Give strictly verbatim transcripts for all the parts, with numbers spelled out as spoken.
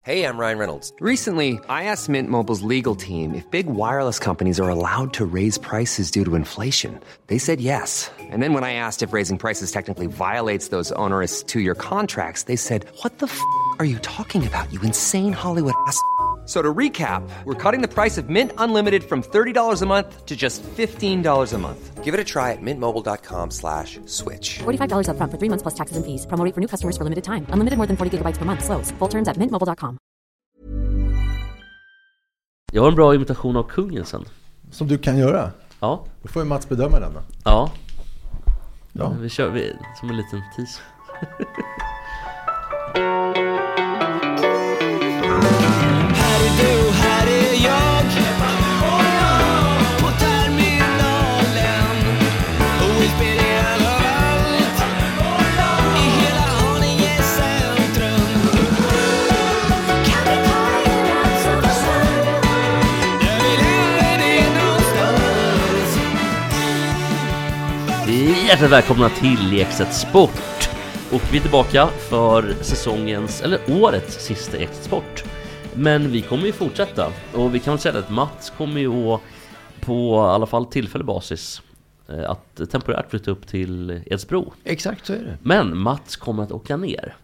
Hey, I'm Ryan Reynolds. Recently, I asked Mint Mobile's legal team if big wireless companies are allowed to raise prices due to inflation. They said yes. And then when I asked if raising prices technically violates those onerous two-year contracts, they said, what the f*** are you talking about, you insane Hollywood ass f- So to recap, we're cutting the price of Mint Unlimited from thirty dollars a month to just fifteen dollars a month. Give it a try at mintmobile.com slash switch. forty-five dollars up front for three months plus taxes and fees. Promo rate for new customers for limited time. Unlimited more than forty gigabytes per month. Slows full terms at mint mobile dot com. Jag har en bra imitation av kungen sen. Som du kan göra? Ja. Då får ju Mats bedöma den då. Ja. Ja. Vi kör vi, som en liten tease. Hjärtligt välkomna till Ekstedt Sport. Och vi är tillbaka för säsongens, eller årets sista Ekstedt Sport. Men vi kommer ju fortsätta. Och vi kan väl säga att Mats kommer ju på i alla fall tillfällig basis att temporärt flytta upp till Edsbro. Exakt så är det. Men Mats kommer att åka ner.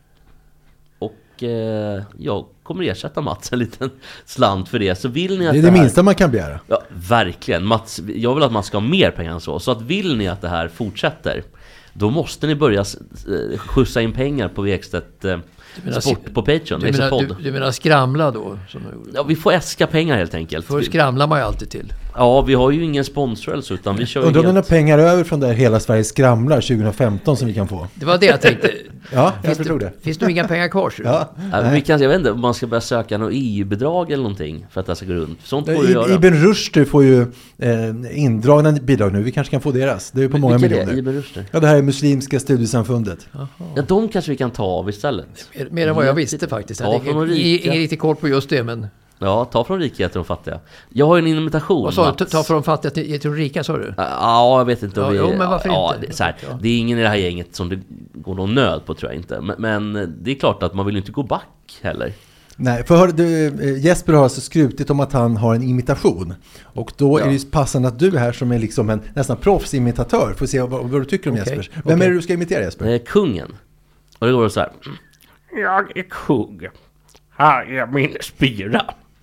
Och eh, jag kommer ersätta Mats en liten slant för det. Så vill ni att det är det, det här... minsta man kan begära. Ja, verkligen. Mats, jag vill att man ska ha mer pengar än så. Så att vill ni att det här fortsätter, då måste ni börja skjutsa in pengar på Ekstedt eh, Sport på Patreon. Du menar, du, du menar skramla då? Som ja, vi får äska pengar helt enkelt. För skramlar man ju alltid till. Ja, vi har ju ingen sponsor alltså, utan vi kör ju undrar om helt... det är pengar över från där Hela Sverige skramlar tjugo femton som vi kan få. Det var det jag tänkte. Ja, jag finns tror det. det. Finns det inga pengar kvar? Ja, ja, vi kan, jag vet inte om man ska börja söka något E U-bidrag eller någonting för att det ska gå runt. Sånt går att göra. Ibn Rushd får ju eh, indragna bidrag nu. Vi kanske kan få deras. Det är ju på Men, många miljoner. Det? Ibn Rushd? Ja, det här är Muslimska studiesamfundet. Aha. Ja, de kanske vi kan ta av istället. Mer, mer än vad jag visste faktiskt. Jag från de ingen riktigt koll på just det, men... Ja, ta från rika till de fattiga. Jag har ju en imitation. Vad sa du? Ta från de fattiga till de rika, sa du? Ja, jag vet inte om ja, vi... Jo, men varför ja, inte? Det, så här, ja. det är ingen i det här gänget som det går någon nöd på, tror jag inte. Men, men det är klart att man vill inte gå back heller. Nej, för hör, du, Jesper har alltså skrutit om att han har en imitation. Och då ja. är det ju passande att du är här som är liksom en nästan proffsimitatör. Får se vad, vad du tycker om okay. Jesper. Vem okay. är det du ska imitera, Jesper? Det är kungen. Och det går så här. Jag är kung. Här är min spira.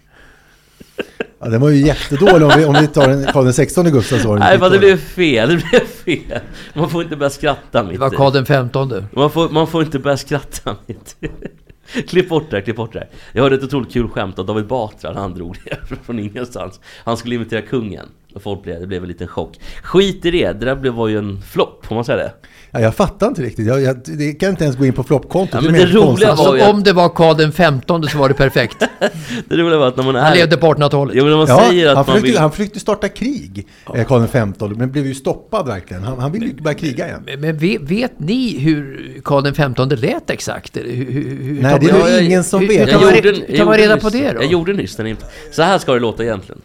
Ja, det var ju jättedålig om vi, om vi tar en Karl den sextonde Gustavs år. Nej, men det blev fel. Det blev fel. Man får inte börja skratta mitt. Det var Karl den femtonde. Man får, man får inte börja skratta mitt. Klipp bort där, klipp bort där. Jag hörde ett otroligt kul skämt av David Batra. Han drog det från ingenstans. Han skulle imitera kungen. Och folk blev, det blev en liten chock. Skit i det. Det där blev, var ju en flopp, får man säga det? Ja, jag fattar inte riktigt. Jag, jag det kan inte ens gå in på floppkontot. Ja, men det, det roliga alltså, var ju att... om det var Karl den femtonde så var det perfekt. Det roliga var att när man är... Han levde på artonhundratalet. Jo, men när man ja, säger att han, man försökte, vill... han försökte starta krig, ja. Karl den femtonde, men blev ju stoppad verkligen. Han, han ville ju börja kriga igen. Men, men vet, vet ni hur Karl den femtonde lät exakt? Hur, hur, hur, Nej, det är ju ingen som hur, vet. Hur, jag kan gjorde, man, kan man reda på det då? Jag gjorde nyss den inte. Så här ska det låta egentligen.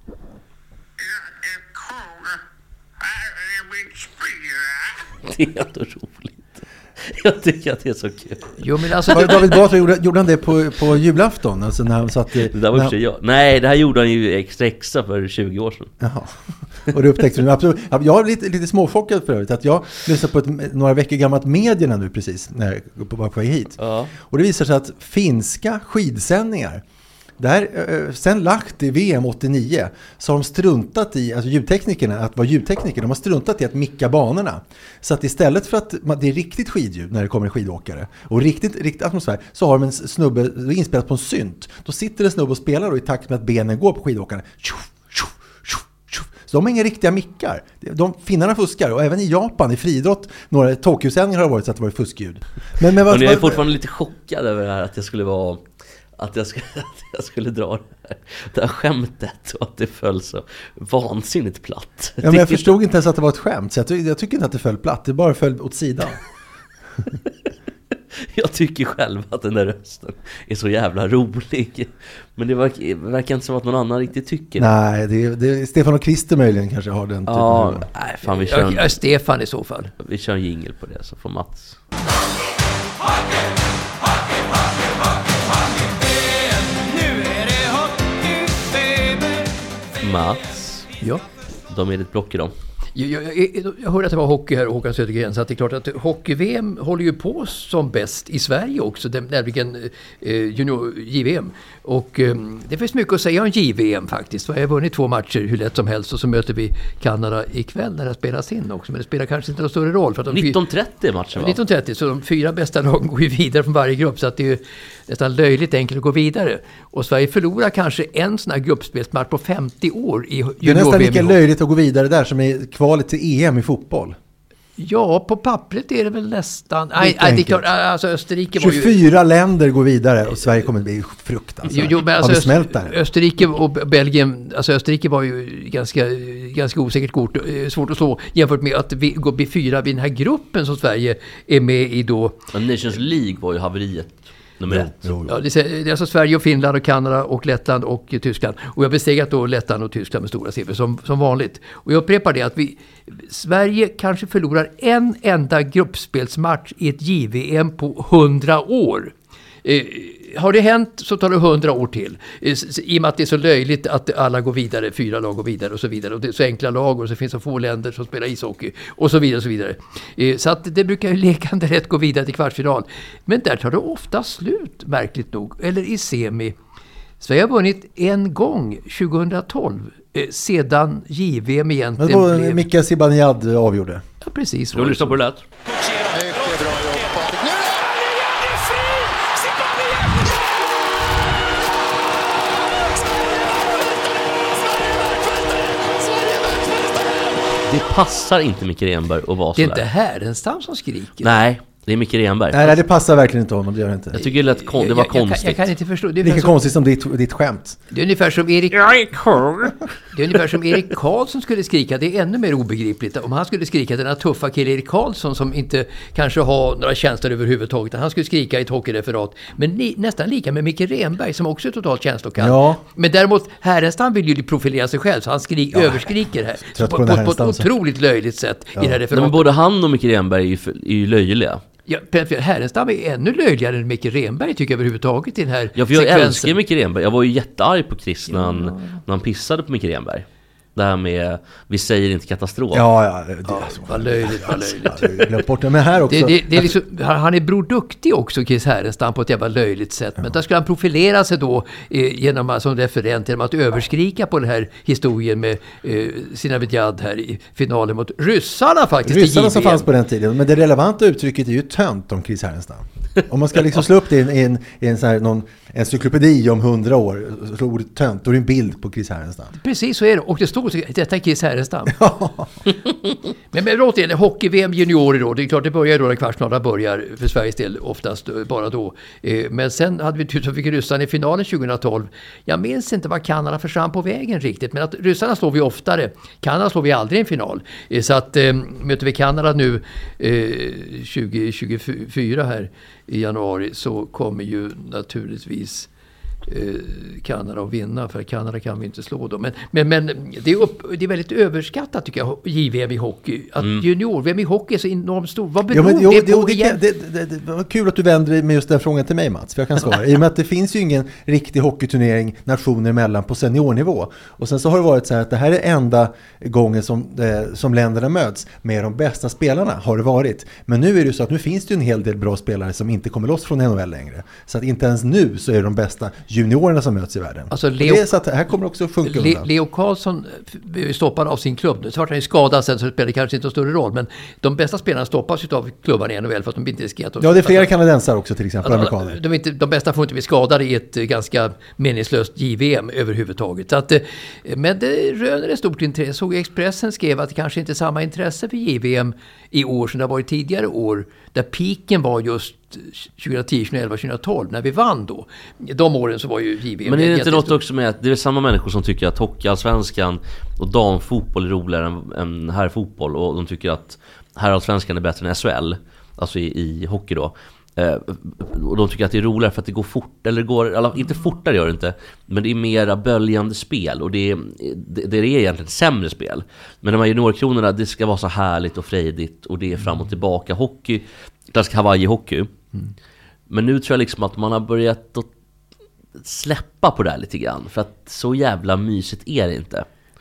Det är ändå roligt. Jag tycker att det är så kul. Jo, men alltså, David Batra, gjorde, gjorde han det på, på julafton? Alltså när han satt i, det där var när han... jag. Nej, det här gjorde han ju extra extra för tjugo år sedan. Jaha. Och det upptäckte du absolut. Jag är lite, lite småchockad för övrigt att jag lyssnade på ett, några veckor gammalt medierna nu precis när jag var på väg hit. Ja. Och det visar sig att finska skidsändningar där, sen lagt i V M åttionio så har de struntat i, alltså ljudteknikerna, att vara ljudtekniker, de har struntat i att micka banorna. Så att istället för att det är riktigt skidljud när det kommer skidåkare och riktigt, riktigt atmosfär, så har de en snubbe inspelat på en synt. Då sitter en snubbe och spelar då i takt med att benen går på skidåkarna. Så de har inga riktiga mickar. De finnarna fuskar, och även i Japan i friidrott, några Tokyo-sändningar har varit så att det var fuskljud. Men, men vad, jag är fortfarande lite chockad över det här att jag skulle vara Att jag, skulle, att jag skulle dra det här, det här skämtet och att det föll så vansinnigt platt. Ja, men jag förstod inte ens att det var ett skämt. Så jag, ty- jag tycker inte att det föll platt. Det bara föll åt sidan. Jag tycker själv att den där rösten är så jävla rolig. Men det verkar, verkar inte som att någon annan riktigt tycker. Nej, det, det, Stefan och Christer möjligen kanske har den typen. Ja, av... nej, fan, vi kör en, ja, Stefan i så fall. Vi kör en jingle på det så får Mats. Mats, Ja. de är ditt block idag. Jag, jag, jag, jag hörde att det var hockey här, Håkan Södergren, så att det är klart att hockey-V M håller ju på som bäst i Sverige också, nämligen eh, junior J V M. Och eh, det finns mycket att säga om J V M faktiskt. Jag har vunnit två matcher hur lätt som helst, och så möter vi Kanada ikväll när det spelas in också. Men det spelar kanske inte någon större roll. För att de nitton trettio matchen, va? nitton trettio, så de fyra bästa lagen går ju vidare från varje grupp, så att det är ju nästan löjligt enkelt att gå vidare. Och Sverige förlorar kanske en sån här gruppspelsmatch på femtio år i junior-V M. Det är nästan lika löjligt att gå vidare där som i kvalet till E M i fotboll. Ja, på pappret är det väl nästan... Nej, nej, det är klart, alltså Österrike var ju... tjugofyra länder går vidare och Sverige kommer att bli fruktansvärt. Jo, jo, men alltså, har vi smält där? Österrike och Belgien, alltså Österrike var ju ganska, ganska osäkert kort, svårt att slå jämfört med att vi går bli fyra vid den här gruppen som Sverige är med i då. Men Nations League var ju haveriet nummer Ja, ett. jo, jo. Ja, det är alltså Sverige och Finland och Kanada och Lettland och Tyskland. Och jag har besegrat då Lettland och Tyskland med stora siffror som, som vanligt. Och jag upprepar det att vi, Sverige kanske förlorar en enda gruppspelsmatch i ett J V M på hundra år. Eh, har det hänt så tar det hundra år till. Eh, I och med att det är så löjligt att alla går vidare, fyra lag går vidare och så vidare. Och det är så enkla lag och så finns så få länder som spelar ishockey och så vidare och så vidare. Eh, så att det brukar ju lekande rätt gå vidare till kvartsfinal. Men där tar det ofta slut, märkligt nog. Eller i semi. Sverige har vunnit en gång tjugohundratolv eh, sedan J V M egentligen Men då blev... Mika Zibanejad avgjorde. Ja, precis. Du lyssnar på det lät. Det passar inte Micke Renberg att vara Det är sådär. inte Härenstam som skriker. Nej, det är Micke Renberg. Nej, nej, det passar verkligen inte honom, det gör det inte. Jag tycker det, lät kon- det var jag, jag, konstigt. jag, jag kan inte förstå. Det är, Lika ungefär som, konstigt som ditt, ditt skämt. det är ungefär som Erik... Jag är cool. Det är ungefär som Erik Karlsson skulle skrika. Det är ännu mer obegripligt. Om han skulle skrika, den här tuffa killen Erik Karlsson som inte kanske har några känslor överhuvudtaget. Han skulle skrika i ett hockeyreferat. Men ni, nästan lika med Micke Renberg som också är totalt känslokall. Ja. Men däremot Härenstam vill ju profilera sig själv, så han skrik, Ja, överskriker här. trött På, på på, den på, här på ett Härenstam. otroligt löjligt sätt i det här Nej, referatet. men både han och Micke Renberg är ju, för, är ju löjliga. Ja, Härenstam är ännu löjligare än Micke Renberg tycker jag överhuvudtaget i den här Ja, för jag sekvensen. älskar Micke Renberg. Jag var ju jättearg på Chris när han, när han pissade på Micke Renberg. Det här med, vi säger inte katastrof. Ja, ja. Det, Ja, vad löjligt, vad löjligt. jag har glömt bort det. Men här också. Det, det, det är liksom, han är broduktig också, Chris Härenstam, på ett jävla löjligt sätt. Men där skulle han profilera sig då eh, genom, som referent genom att överskrika på den här historien med eh, sina Vidjad här i finalen mot ryssarna faktiskt. Ryssarna som fanns på den tiden. Men det relevanta uttrycket är ju tönt om Chris Härenstam. Om man ska liksom slå upp det i en, i en, i en, så här, någon encyklopedi om hundra år, slå ordet tönt, då är det en bild på Chris Härenstam. Precis så är det. Och det stod så, detta är Chris Härenstam. men men återigen, hockey-V M juniorer då. Det är klart, det börjar då när kvartsfinalen börjar för Sveriges del oftast bara då. Eh, men sen hade vi tur så fick Ryssland i finalen tjugohundratolv. Jag minns inte vad Kanada försvann på vägen riktigt. Men att ryssarna slår vi oftare. Kanada slår vi aldrig i en final. Eh, så att eh, möter vi Kanada nu eh, tjugo tjugofyra här i januari, så kommer ju naturligtvis eh, Kanada att vinna, för Kanada kan vi inte slå då. Men, men, men det, är upp, det är väldigt överskattat tycker jag, J V M i hockey. Att Mm. junior-V M i hockey är så enormt stor. Vad beror Ja, men, jo, det det, på det, igen? det, det, det, det var kul att du vänder dig med just den frågan till mig, Mats, för jag kan svara. I och med att det finns ju ingen riktig hockeyturnering nationer emellan på seniornivå. Och sen så har det varit så här att det här är enda gången som, eh, som länderna möts med de bästa spelarna, har det varit. Men nu är det ju så att nu finns det ju en hel del bra spelare som inte kommer loss från N H L längre. Så att inte ens nu så är det de bästa juniorerna som möts i världen. Alltså, Och Leo- det är så att det här kommer också att funka Le, undan. Leo Karlsson är stoppad av sin klubb nu. Så vart han ju skadad sen, så det spelar kanske inte någon större roll. Men de bästa spelarna stoppas ju av klubbarna i N H L för att de inte riskerar att... Ja, det är flera kanadensare också till exempel, Alltså, amerikaner. de, inte, de bästa får inte bli skadade i ett eh, ganska meningslöst J V M överhuvudtaget. Så att, eh, men det röner ett stort intresse. Såg Expressen skrev att det kanske inte är samma intresse för J V M i år som det har varit tidigare år. Där piken var just tjugohundratio, tjugoelva, tjugohundratolv när vi vann då. De åren så var ju J V M... Men är det inte något jättestor. också med att det är samma människor som tycker att hockeyallsvenskan och damfotboll är roligare än, än herrfotboll, och de tycker att herrallsvenskan är bättre än S H L, alltså i, i hockey då. Eh, och de tycker att det är roligare för att det går fort, eller går, eller inte fortare gör det inte, men det är mera böljande spel, och det är, det, det är egentligen ett sämre spel. Men de här juniorkronorna, det ska vara så härligt och frejdigt, och det är fram och tillbaka hockey, klassisk Hawaii-hockey. Mm. Men nu tror jag liksom att man har börjat att släppa på det här lite grann, för att så jävla mysigt är det inte.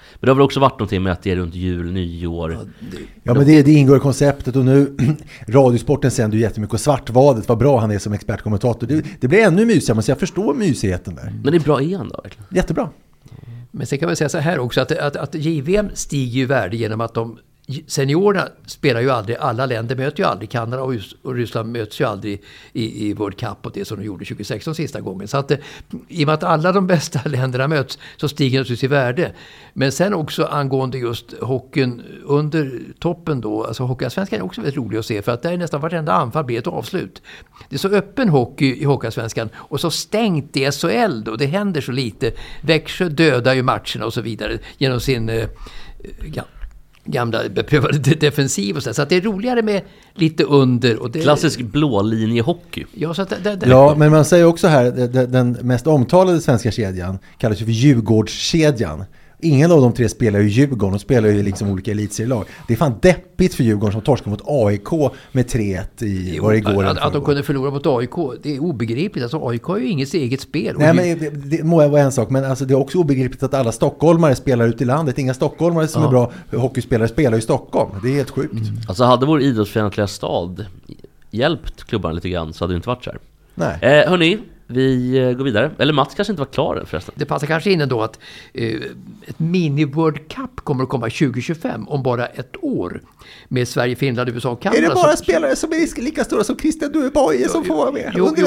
Men det har väl också varit någonting med att det är runt jul, nyår. Ja, det, ja men det, det ingår i konceptet. Och nu, Radiosporten sänder ju jättemycket. Och Svartvadet, vad bra han är som expertkommentator. Det, det blir ännu mysigare, så jag förstår mysigheten där. Men det är bra igen då, verkligen. Jättebra. Men sen kan man säga så här också, att, att, att J V M stiger ju värde genom att de seniorerna spelar ju aldrig, alla länder möter ju aldrig, Kanada och, och Ryssland möts ju aldrig i, i World Cup och det som de gjorde tjugo sexton sista gången. Så att i och med att alla de bästa länderna möts så stiger naturligtvis i värde. Men sen också angående just hockeyn under toppen då, alltså Hockeyallsvenskan är också väldigt rolig att se, för att där är nästan vartenda anfall blir ett avslut. Det är så öppen hockey i Hockeyallsvenskan och så stängt i S H L då, det händer så lite. Växjö dödar ju matcherna och så vidare genom sin eh, ja, gamla beprövade defensiv och så, så att det är roligare med lite under. Och det, klassisk blålinjehockey. Ja, så att det, det, ja, men man säger också här, den mest omtalade svenska kedjan kallas ju för Djurgårdskedjan. Ingen av de tre spelar ju Djurgården och spelar ju liksom olika elitserielag. Det är fan deppigt för Djurgården som torskade mot A I K med tre ett i var igår. Att, att de kunde förlora mot A I K, det är obegripligt. Alltså A I K har ju inget eget spel. Nej, men det, det må vara en sak, men alltså det är också obegripligt att alla stockholmare spelar ut i landet. Inga stockholmare som ja. är bra hockeyspelare spelar i Stockholm. Det är helt sjukt. Mm. Alltså hade vår idrottsfientliga stad hjälpt klubbarna lite grann så hade det inte varit så här. Nej. Eh, hörni, vi går vidare. Eller Mats kanske inte var klar än förresten. Det passar kanske in ändå att eh, ett mini-World Cup kommer att komma tjugo tjugofem om bara ett år. Med Sverige, Finland, U S A och Kanada. Är det bara som, spelare som är lika stora som Christian Duebois som får vara med? Jo, jo,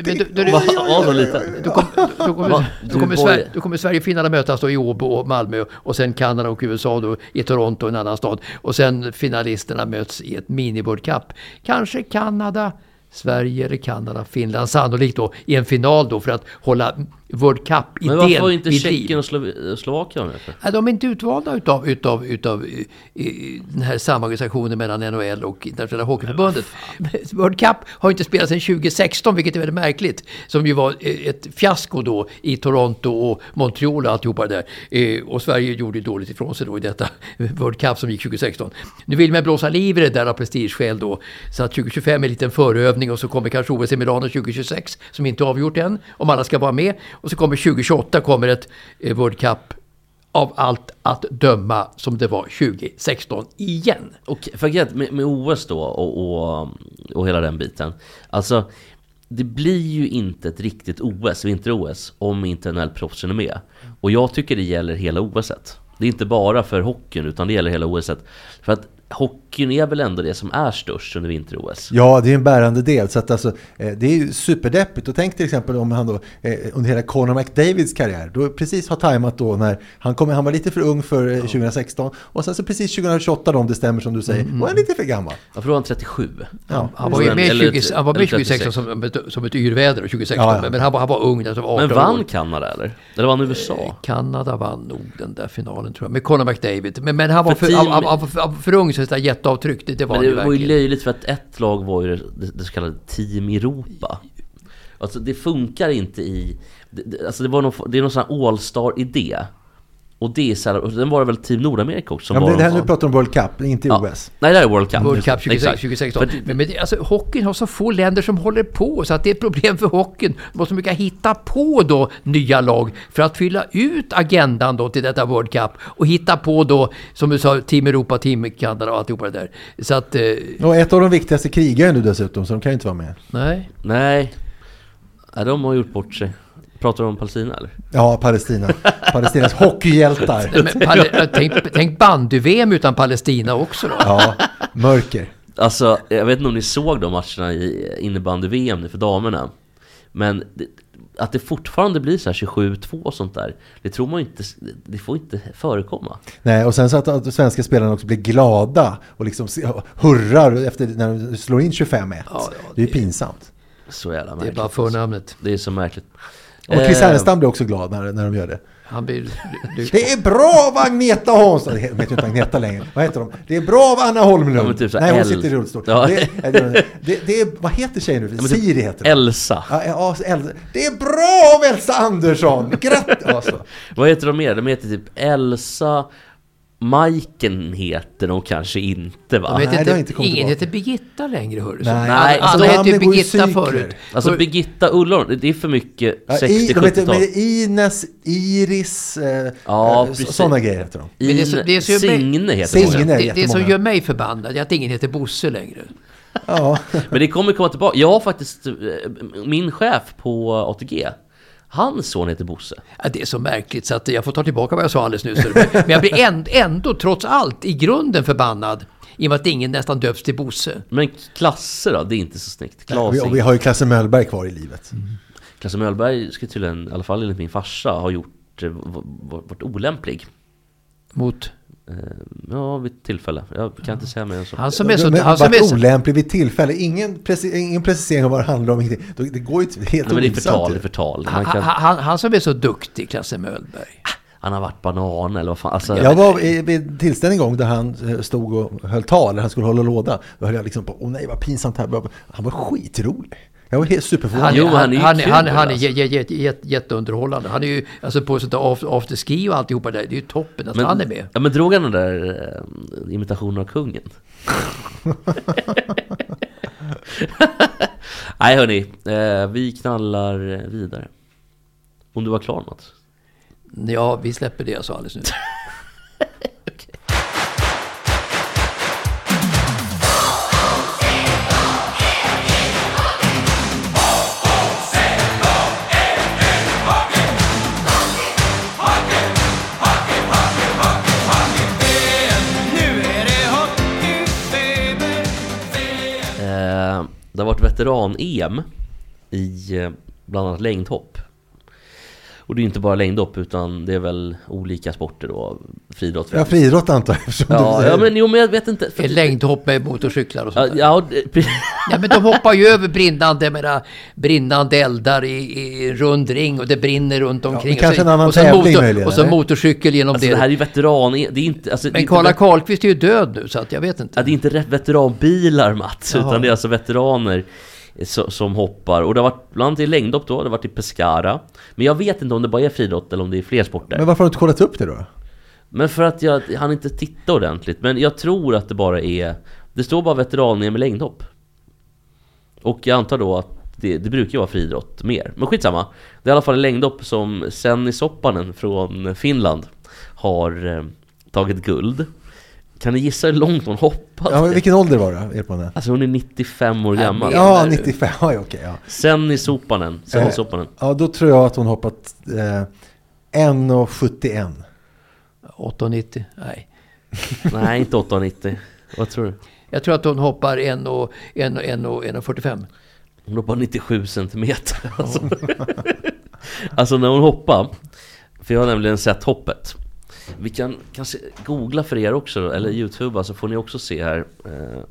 Då kommer Sverige och Finland att mötas då i Åbo och Malmö. Och sen Kanada och U S A då i Toronto och en annan stad. Och sen finalisterna möts i ett mini-World Cup. Kanske Kanada, Sverige eller Kanada, Finland sannolikt då i en final då för att hålla World Cup-idén. Men varför var inte Tjeckien och Slo- Slovakien med för? Ja, de är inte utvalda utav, utav, utav i, den här samorganisationen mellan N H L och Internationella Hockeyförbundet. World Cup har inte spelats sedan tjugo sexton, vilket är väldigt märkligt. Som ju var ett fiasko då i Toronto och Montreal och alltihopa där. Och Sverige gjorde dåligt ifrån sig då i detta World Cup som gick tjugo sexton. Nu vill man blåsa liv i det där av prestigeskäl då. Så att tjugo tjugofem är en liten förövning och så kommer kanske O S i Milano tjugo tjugosex som inte är avgjort än, om alla ska vara med. Och så kommer tjugo tjugoåtta kommer ett eh, World Cup av allt att döma som det var tjugo sexton igen. Och för med, med O S då och, och, och hela den biten. Alltså, det blir ju inte ett riktigt O S, vinter-O S, om inte N H L-proffsen är med. Och jag tycker det gäller hela O S-et. Det är inte bara för hockeyn utan det gäller hela O S-et. För att hockeyn är väl ändå det som är störst under vinter-O S. Ja, det är en bärande del. Så att alltså, det är ju superdeppigt. Och tänk till exempel om han då under hela Conor McDavids karriär då precis har tajmat då när han kom, han var lite för ung för ja. tjugo sexton och sen så precis tjugo tjugoåtta då, om det stämmer som du säger, mm. och är lite för gammal. Jag tror han trettiosju. Ja, han var ju med tjugo, han var med tjugo sexton som, som ett yrväder och tjugo sexton, ja, ja. men han var, han var ung. Alltså arton men vann år. Kanada eller? Eller vann U S A? Eh, Kanada vann nog den där finalen tror jag, med Conor McDavid. Men, men han var för, för, team... han, han, han var för ung så det där jätteavtryck. Det, det var, men det det var ju löjligt för att ett lag var ju det, det så kallade Team Europa. Alltså det funkar inte i det, det, alltså det var någon, det är någon sån här all-star-idé. Och det är så här, och den var väl Team Nordamerika också. Som ja, men var det här nu pratar om World Cup, inte ja. O S. Nej, det är World Cup. World Cup tjugo sexton. Men, men alltså, hockeyn har så få länder som håller på så att det är ett problem för hockeyn. Man måste mycket hitta på då nya lag för att fylla ut agendan då till detta World Cup och hitta på då, som du sa, Team Europa, Team Kanada och alltihopa det där. Så att, eh... och ett av de viktigaste krigarna nu dessutom, så de kan ju inte vara med. Nej. Nej. Nej, de har gjort bort sig. Pratar du om Palestina eller? Ja, Palestina. Palestinas hockeyhjältar. Nej, men, pal- tänk, tänk bandy-V M utan Palestina också då. Ja, mörker. Alltså, jag vet inte om ni såg de matcherna i innebandy-V M för damerna. Men det, att det fortfarande blir så här tjugosju två och sånt där, det tror man inte, det får inte förekomma. Nej, och sen så att, att de svenska spelarna också blir glada och liksom hurrar efter när de slår in tjugofem ett. Ja, ja, det är ju pinsamt. Så jävla märkligt. Det är bara förnamnet. Det är så märkligt. Och Chris Härenstam blir också glad när, när de gör det. Han blir, du... Det är bra av Agneta Hansson. Det heter inte Agneta längre. Vad heter de? Det är bra av Anna Holmlund. Ja, typ nej, hon El... sitter i rullstol. Ja. Det, det, det, det är, vad heter tjejen nu? Ja, Siri heter det. Elsa. Ja, ja, Elsa. Det är bra av Elsa Andersson. Grattis. Alltså. Vad heter de mer? De heter typ Elsa Majken heter de kanske inte, va? De heter Nej, det har inte, inte kommit ingen tillbaka. heter Birgitta längre, hör du. Nej, Alla, alltså, alla hette namnen går i Birgitta cykler. förut. Alltså Så- Birgitta Ullon, det är för mycket Ja, i, sextio de heter, sjuttiotal. men Ines, Iris, eh, Ja, eh, precis. sådana grejer heter de. Men det är så- det är så- Signe heter Signe. många. det, det som jättemånga. gör mig förbannad är att ingen heter Bosse längre. Ja. Men det kommer komma tillbaka. Jag har faktiskt, eh, min chef på A T G, hans son heter Bosse. Ja, det är så märkligt så att jag får ta tillbaka vad jag sa alldeles nyss. Men jag blir ändå, ändå trots allt i grunden förbannad i och med att ingen nästan döps till Bosse. Men klasser då, det är inte så snyggt. Och vi, och vi Klas har ju Klasse Möllberg kvar i livet. Klasse Möllberg ska tydligen, i alla fall enligt min farsa, ha gjort, eh, v- v- varit olämplig. Mot Eh, Ja, vid ett tillfälle. Jag kan inte säga mer än så. han som är så... Men Han som varit är så olämplig vid tillfälle. Ingen, preci- ingen precisering av vad det handlar om. Ingenting. Det det går ju helt Nej, men det är ointressant förtal, ju. det är förtal. Man han, kan, han, han som är så duktig, Klasse Möllberg. han har varit banan eller vad fan. Alltså, Jag var i- vid en tillställning en gång där han eh, stod och höll tal, där han skulle hålla låda. Då höll jag liksom på, åh nej vad pinsamt här. Han var skitrolig. Jag var helt superförvånad. Han, Jo, han, han är ju han, kul, han, han är alltså. jä, jä, jä, jätteunderhållande. Han är ju alltså på sånt där af- afterski och alltihopa där. Det är ju toppen att men, han är med. Ja, men drog han den där eh, imitationen av kungen? Nej hörni, eh, vi knallar vidare. Om du var klar, Mats? Ja, vi släpper det jag sa alldeles nu. Eh, det har varit veteran-E M i eh, bland annat längdhopp. Och det är inte bara längdhopp utan det är väl olika sporter då. Friidrott. Ja, friidrott antar jag. eftersom du Ja, säger- ja, men jo, men jag vet inte. För, Ett längdhopp med motorcyklar och ja, sånt där. ja, det- Ja, men de hoppar ju över brinnande, menar, brinnande eldar i, i rund ring och det brinner runt omkring. men kanske och så, en annan och så tävling motor, möjligen, Och så eller? motorcykel genom alltså, det. det här är ju veteran. Det är inte, alltså, det är Men inte Karla vet- Karlqvist är ju död nu så att jag vet inte. Ja, det är inte rätt veteranbilar, Mats, Jaha. utan det är alltså veteraner so- som hoppar. Och det har varit bland annat i längdhopp då, det har varit i Pescara. Men jag vet inte om det bara är friidrott eller om det är fler sporter. Men varför har du inte kollat upp det då? Men för att jag han inte titta ordentligt. Men jag tror att det bara är... Det står bara veteran med längdhopp. Och jag antar då att det, det brukar ju vara friidrott mer. Men skitsamma. Det är i alla fall en längdhopp som Senni Soppanen från Finland har eh, tagit guld. Kan ni gissa hur långt hon hoppade? Ja, men vilken ålder var det? Hjälp mig. Alltså hon är nittiofem år Ja, gammal. men- Ja, Menar du? nittiofem. Ja, okej. Ja. Senni Soppanen. Senni Eh, Soppanen. Ja, då tror jag att hon hoppat eh, en komma sjuttioett. åttahundranittio? Nej. Nej, inte åttahundranittio. Vad tror du? Jag tror att hon hoppar en och, en och, en och, en och fyrtiofem. Hon hoppar nittiosju centimeter. Alltså. alltså när hon hoppar, för jag har nämligen sett hoppet. Vi kan kanske googla för er också, eller YouTube, så får ni också se här. Eh,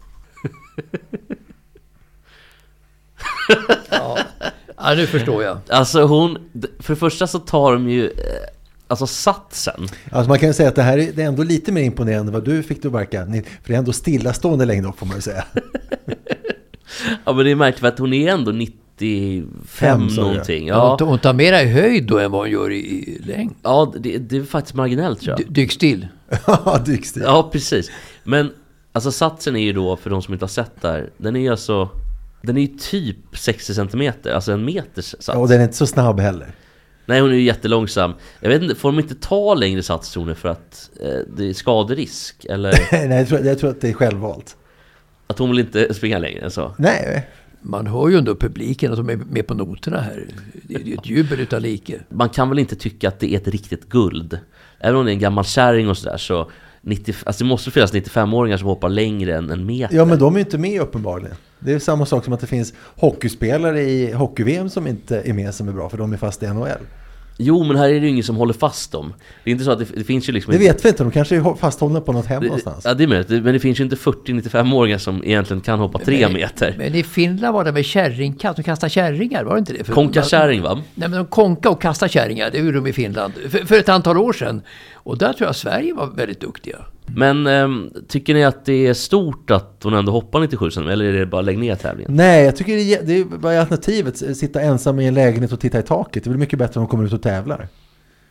Ja, nu förstår jag. Alltså hon, för det första så tar de ju, eh, alltså satsen. Alltså man kan ju säga att det här är, det är ändå lite mer imponerande vad du fick du verka. Ni- För det är ändå stillastående längdhopp får man ju säga. Ja, men det är märkligt för att hon är ändå nittiofem Fem, sa jag. någonting. Ja. Ja, Hon, hon tar mera i höjd då än vad hon gör i, i längd. ja det, det är faktiskt marginellt, tror jag. D- Dyk still. Ja, dykstil. Ja, precis. Men alltså satsen är ju då, för de som inte har sett där, den är ju alltså, den är ju typ sextio centimeter, alltså en meters sats. Ja, och den är inte så snabb heller. Nej, hon är ju jättelångsam. Jag vet inte, får de inte ta längre satszoner för att eh, det är skaderisk? Eller Nej, jag tror, jag tror att det är självvalt. att hon vill inte springa längre än så? Nej, Man hör ju ändå publiken att de är med på noterna här. Det är ju ett jubel utan like. Man kan väl inte tycka att det är ett riktigt guld? Även om det är en gammal kärring och sådär, så nittio, alltså det måste finnas nittiofem-åringar som hoppar längre än en meter. ja men de är ju inte med uppenbarligen. Det är samma sak som att det finns hockeyspelare i hockey-V M som inte är med som är bra för de är fast i N H L. Jo, men här är det ju ingen som håller fast dem. Det är inte så att det, det finns ju liksom... Det vet vi inte, de kanske är fasthållna på något hem det, någonstans. Ja, det är möjligt. Men det finns ju inte fyrtio till nittiofem-åringar som egentligen kan hoppa tre Men- meter. Men i Finland var det med kärringkast. De kastade kärringar, var det inte det? För- Konka-kärring, va? Nej, men de konka och kasta kärringar, det gjorde de i Finland. För, för ett antal år sedan. Och där tror jag Sverige var väldigt duktiga. Men ehm, tycker ni att det är stort att hon ändå hoppar nittiosju centimeter, eller är det bara lägg ner tävlingen? Nej, jag tycker det är, det är vad är alternativet. Sitta ensam i en lägenhet och titta i taket. Det är väl mycket bättre om de kommer ut och tävlar.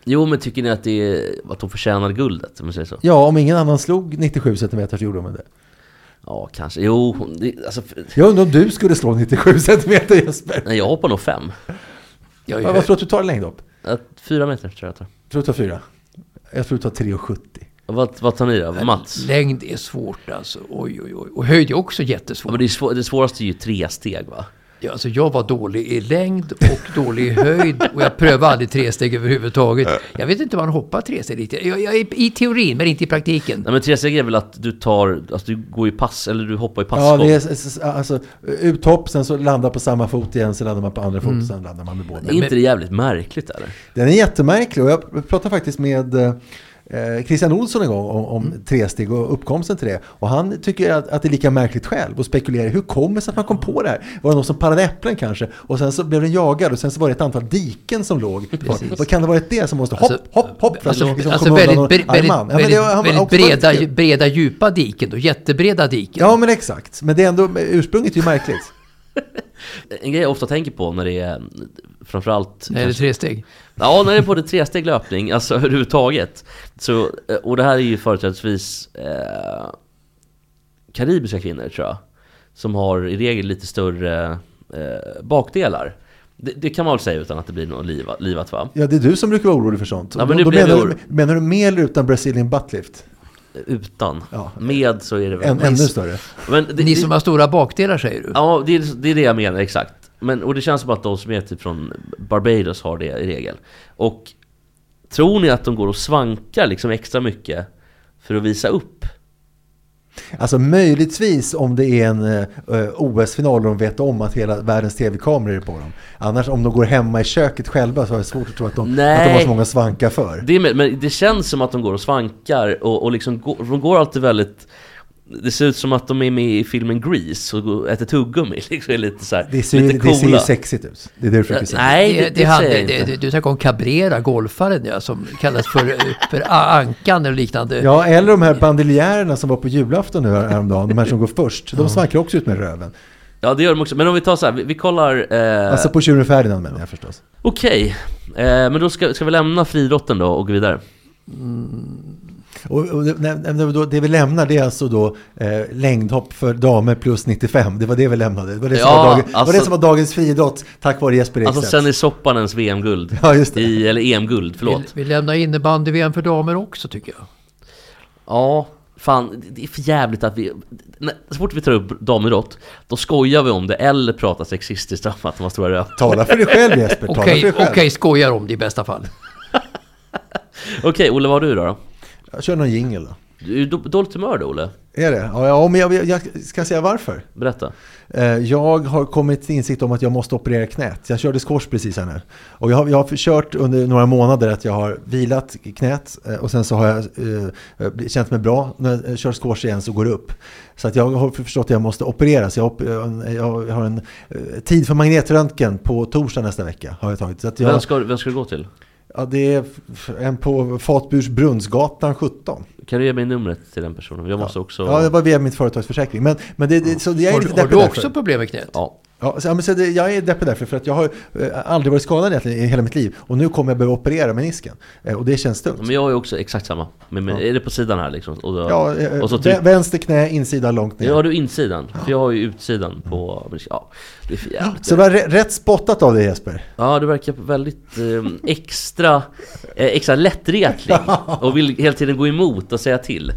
Jo, men tycker ni att det är att de förtjänar guldet, om man säger så? Ja, om ingen annan slog nittiosju centimeter så gjorde de det. Ja, kanske. Jo, det, alltså... Jag undrar om du skulle slå nittiosju centimeter, Jesper. Nej, jag hoppar nog fem. Jag ja, vad tror du att du tar längd upp? Fyra meter tror jag tar. Tror du tar fyra? Jag tror du tar tre komma sjuttio. Vad, vad tar ni då? Mats? Längd är svårt alltså. Oj, oj, oj. Och höjd är också jättesvårt. Ja, men det, är svår, det svåraste är ju tre steg, va? Ja, alltså jag var dålig i längd och dålig i höjd. Och jag prövade aldrig tre steg överhuvudtaget. Jag vet inte om man hoppar tre steg riktigt. Jag, jag är i teorin, men inte i praktiken. Nej, men tre steg är väl att du tar, alltså du går i pass, eller du hoppar i passgång. Ja, det är alltså uthopp, sen så landar på samma fot igen, så landar man på andra fot mm. och sen landar man med båda. Är inte det jävligt märkligt, eller? Den är jättemärklig, och jag pratade faktiskt med eh, Christian Olsson en gång om, om mm. tresteg och uppkomsten till det. Och han tycker att, att det är lika märkligt själv och spekulerar, hur kommer det sig att man kom på det här? Var det någon som parade äpplen kanske? Och sen så blev den jagad och sen så var det ett antal diken som låg. Vad kan det vara det som måste hopp, alltså, hopp, hopp för att alltså, liksom alltså komma väldigt, undan väldigt, arman? väldigt, ja, men det, väldigt breda, breda, djupa diken då, jättebreda diken. Ja, men exakt. Men det är ändå, ursprunget är ju märkligt. En grej jag ofta tänker på när det är framförallt... Nej, det är tre steg. Ja, när det är på det tre steg löpning, alltså överhuvudtaget. Så, och det här är ju företrädesvis eh, karibiska kvinnor, tror jag, som har i regel lite större eh, bakdelar. Det, det kan man väl säga utan att det blir något livat, livat, va? Ja, det är du som brukar vara orolig för sånt. Ja, men då, då menar, du, menar du med eller utan Brazilian buttlift? Utan. Ja. Med så är det väl... En, ännu större. Men det, Ni det, som har stora bakdelar, säger du? Ja, det är, det är det jag menar, exakt. Men, och det känns som att de som är typ från Barbados har det i regel. Och tror ni att de går och svankar liksom extra mycket för att visa upp? Alltså möjligtvis om det är en uh, O S-final och de vet om att hela världens tv-kameror är på dem. Annars om de går hemma i köket själva så är det svårt att tro att de, att de har så många svankar för. Det är, men det känns som att de går och svankar och, och liksom går, de går alltid väldigt... Det ser ut som att de är med i filmen Grease och äter tuggummi. Liksom är lite så här, det ser, lite det ser ju sexigt ut. Det är det du försöker säga. Nej, det, det, det, det hade, det, det, det, du tänker om Cabrera, golfaren, ja, som kallas för, för ankan eller liknande. Ja, eller de här bandiljärerna som var på julafton nu häromdagen. De här som går först. De svankar också ut med röven. Ja, det gör de också. Men om vi tar så här, vi, vi kollar... Eh... Alltså på Tjuren Ferdinand, menar jag förstås. Okej, okay. eh, men då ska, ska vi lämna friidrotten då och gå vidare. Mm. Och, och det, det vi lämnar, det är alltså då eh, längdhopp för damer plus nittiofem. Det var det vi lämnade. Det var det som, ja, var, dag, alltså, var, det som var dagens friidrott, tack vare Jesper Ekstedt. Alltså sen är Soppanens V M-guld. Ja, just det. I, eller E M-guld, förlåt. Vi, vi lämnar innebandy-V M för damer också, tycker jag. Ja, fan, det är för jävligt att vi... Så fort vi tar upp damidrott, då skojar vi om det eller pratar sexistiskt om att de har stora röv. Tala för dig själv, Jesper. Okej, okay, okay, skojar om det i bästa fall. Okej, okay, Olle, vad har du då? Jag kör någon jingle då. Du är dåligt humör då, Olle? Är det? Ja, ja men jag, jag, jag ska säga varför. Berätta. Jag har kommit till insikt om att jag måste operera knät. Jag körde squash precis här nu. Och jag har, jag har kört under några månader att jag har vilat knät. Och sen så har jag eh, känt mig bra. När jag kör squash igen så går det upp. Så att jag har förstått att jag måste opereras. Jag, jag har en tid för magnetröntgen på torsdag nästa vecka. Har jag tagit. Så att jag, vem, ska, vem ska du gå till? Ja, det är en på Fatbursbrunnsgatan sjutton. Kan du ge mig numret till den personen? Jag måste ja. också... Ja, det var via mitt företagsförsäkring. Men, men det, det, så jag är har, lite har du därför. också problem med knät? Ja. Ja, så, men så det, jag är deppig därför för att jag har eh, aldrig varit skadad egentligen i hela mitt liv. Och nu kommer jag behöva operera menisken. Eh, och det känns tungt. Men jag är också exakt samma. Men, men ja. Är det på sidan här liksom? Och då, ja, eh, och så typ... vänster knä, insida långt ner. Ja, du insidan. Ja. För jag har ju utsidan på... Ja, det är för jävligt. Ja, så det var rätt spottat av dig, Jesper. Ja, du verkar väldigt eh, extra, eh, extra lättretlig. Och vill hela tiden gå emot och säga till.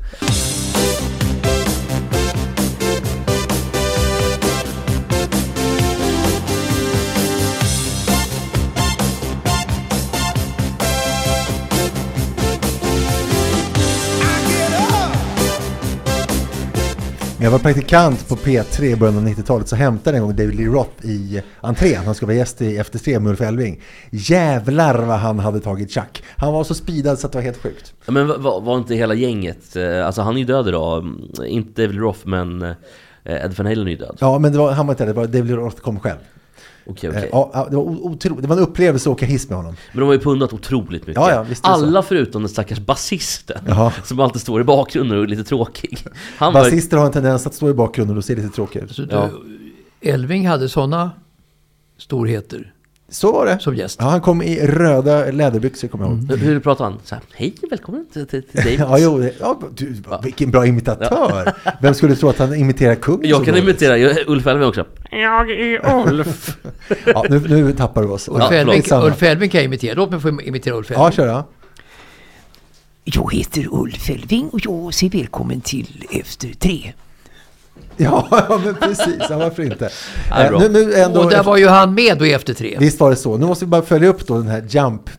Jag var praktikant på P tre i början av nittiotalet, så hämtade en gång David Lee Roth i entrén. Han skulle vara gäst i Efter tre med Ulf Elving. Jävlar vad han hade tagit tjack. Han var så speedad så att det var helt sjukt. Men var, var inte hela gänget, alltså han är ju död idag, inte David Lee Roth men Ed Van Halen är ju död. Ja, men det var, han var inte det, det var David Lee Roth kom själv. Okej, okej. Ja, det var otro, det var en upplevelse att åka hiss med honom. Men de har ju pundat otroligt mycket. Ja, ja, visst alla förutom den stackars basisten. Jaha. Som alltid står i bakgrunden och är lite tråkig. Han Basister var... har en tendens att stå i bakgrunden och se lite tråkig ut. Så du, ja. Elving hade såna storheter. Så var det. Som gäst. Ja, han kom i röda läderbyxor, kommer jag ihåg. Hur, hur pratar han? Så här, hej, välkommen till, till, till dig. Ja, jo, det- ja, du, vilken bra imitatör. Vem skulle tro att han imiterar kung? Jag så kan dåligt? imitera jag, Ulf Elving också. Jag är Ulf. Ja, nu, nu tappar du oss. Ulf, Ja, Elving, skitsamma. Ulf Elving kan jag imitera. Låt mig få imitera Ulf Elving. Ja, kör ja. Jag heter Ulf Elving och jag säger välkommen till Efter tre. Ja, ja, men precis. Ja, varför inte? Ja, Eh, bra. nu, nu ändå, Och där var ju han med då i Efter tre. Visst var det så. Nu måste vi bara följa upp då den här jump.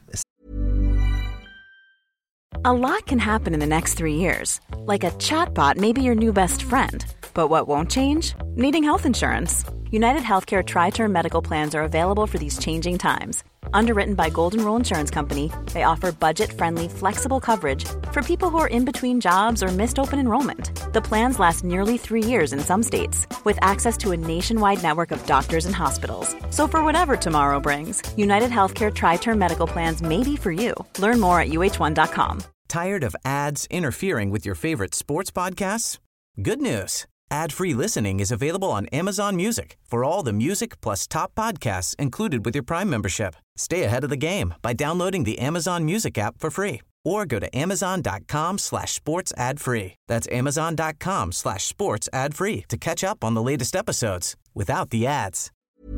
A lot can happen in the next three years. Like a chatbot may be your new best friend. But what won't change? Needing health insurance. United Healthcare Tri-Term Medical Plans are available for these changing times. Underwritten by Golden Rule Insurance Company, they offer budget-friendly, flexible coverage for people who are in between jobs or missed open enrollment. The plans last nearly three years in some states, with access to a nationwide network of doctors and hospitals. So for whatever tomorrow brings, United Healthcare Tri-Term Medical Plans may be for you. Learn more at U H one dot com. Tired of ads interfering with your favorite sports podcasts? Good news. Ad-free listening is available on Amazon Music for all the music plus top podcasts included with your Prime membership. Stay ahead of the game by downloading the Amazon Music app for free or go to amazon.com slash sports ad free. That's amazon.com slash sports ad free to catch up on the latest episodes without the ads.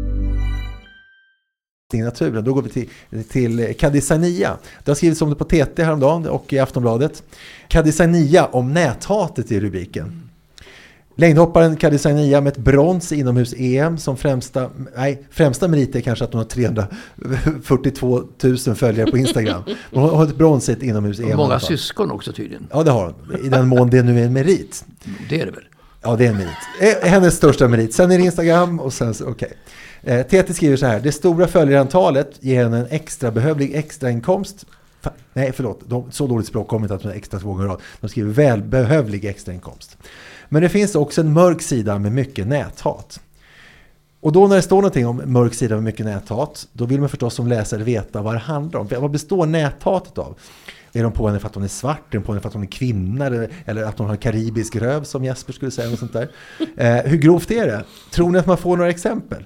I naturen. Då går vi till, till Kadisania. Det har skrivits om det på T T häromdagen och i Aftonbladet. Kadisania om näthatet i rubriken. Längdhopparen Kadisania med ett brons i inomhus-E M som främsta, nej, främsta merit är kanske att hon har trehundrafyrtiotvå tusen följare på Instagram. Hon har ett brons i ett inomhus-E M. Många syskon också tydligen. Ja, det har hon. I den mån det nu är en merit. Det är det väl. Ja, det är en merit. Hennes största merit. Sen är det Instagram och sen så, okej. Okay. Eh, T T skriver så här. Det stora följarantalet ger henne en extra behövlig extrainkomst. Fa- Nej, förlåt. De, så dåligt språk kommer inte att med extra två gånger rad. De skriver välbehövlig extrainkomst. Men det finns också en mörk sida med mycket näthat. Och då när det står någonting om mörk sida med mycket näthat, då vill man förstås som läsare veta vad det handlar om. Vad består näthatet av? Är de på henne för att hon är svart? Är de på henne för att hon är kvinna? Eller, eller att hon har karibisk röv, som Jesper skulle säga. Och sånt där. Eh, hur grovt är det? Tror ni att man får några exempel?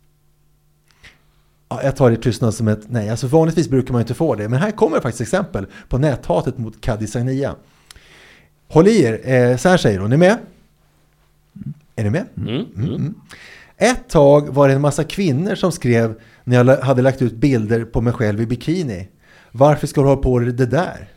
Ja, jag tar det tystnad som ett nej. Alltså vanligtvis brukar man inte få det. Men här kommer faktiskt exempel på näthatet mot Kadisania. Håll i er. Eh, så här säger hon. Är ni med? Är ni med? Mm. Mm, mm. Ett tag var det en massa kvinnor som skrev när jag hade lagt ut bilder på mig själv i bikini. Varför ska du ha på dig det där?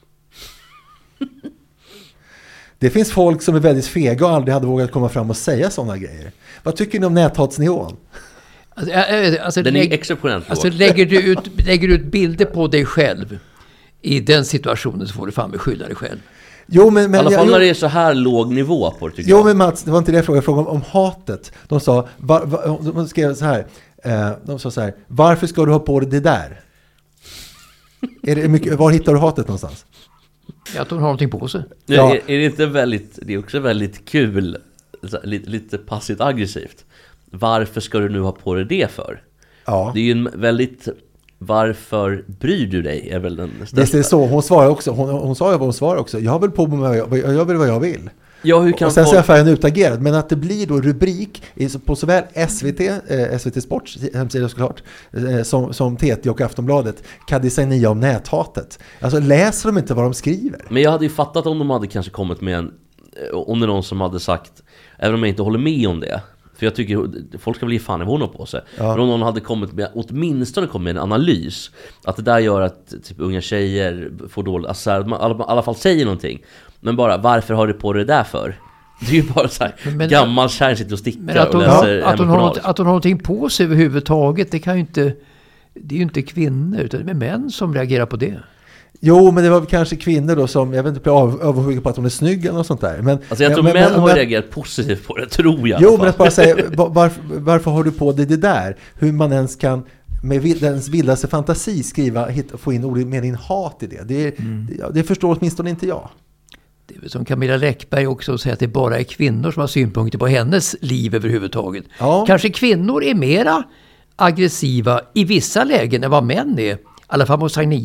Det finns folk som är väldigt fega och aldrig hade vågat komma fram och säga sådana grejer. Vad tycker ni om näthatsnivån? Alltså, äh, alltså, Den lägg, är exceptionellt alltså, låg. lägger, du ut, lägger du ut bilder på dig själv i den situationen så får du fan med skylla dig själv. Jo, men, men, I alla fall jag, när jo, det är så här låg nivå på det, tycker jo, jag. men Mats, det var inte det jag frågade. Jag frågade om, om hatet. De sa, var, var, de skrev så här. Eh, de sa så här. Varför ska du ha på dig det där? Är det mycket, var hittar du hatet någonstans? Att hon har någonting på sig. Ja. Är, är det inte väldigt, det är också väldigt kul, så, lite, lite passivt aggressivt. Varför ska du nu ha på dig det för? Ja. Det är ju en väldigt, varför bryr du dig är väl den största. Visst är det så. Hon svarar också. Hon, hon sa ju vad hon svarar också. Jag har väl på mig vad jag, jag gör väl vad jag vill. Ja, hur kan och sen så är folk... affären utagerad. Men att det blir då rubrik på såväl S V T, eh, S V T Sports hemsida såklart, eh, som, som T T och Aftonbladet, Kadisania om näthatet. Alltså läser de inte vad de skriver? Men jag hade ju fattat om de hade kanske kommit med en, om det är någon som hade sagt, även om jag inte håller med om det, för jag tycker folk ska bli fan i hon har på sig. Ja. Men om någon hade kommit med, åtminstone kommit med en analys, att det där gör att typ unga tjejer får dåligt, alltså i alla, alla fall säger någonting. Men bara, varför har du på det där för? Det är ju bara så här, Men- gammal kärn sitter och stickar Men att hon, och läser att, hon har, M-journal. något- att hon har någonting på sig överhuvudtaget, det kan ju inte, det är ju inte kvinnor utan det är män som reagerar på det. Jo, men det var kanske kvinnor då som, jag vet inte, blir av- avundsjuka på att hon är snygg eller något sånt där. Men, Alltså jag tror men, män men, har men, reagerat positivt på det, tror jag. i Jo, alla men att fall. bara säga, var, varför, varför har du på dig det där? Hur man ens kan med vild- ens vildaste fantasi skriva, hitta, få in ordet med din hat i det. Det, är, det, det förstår åtminstone inte jag. Det är väl som Camilla Läckberg också säger att det bara är kvinnor som har synpunkter på hennes liv överhuvudtaget. Ja. Kanske kvinnor är mera aggressiva i vissa lägen än vad män är. I alla fall mot Sagnia.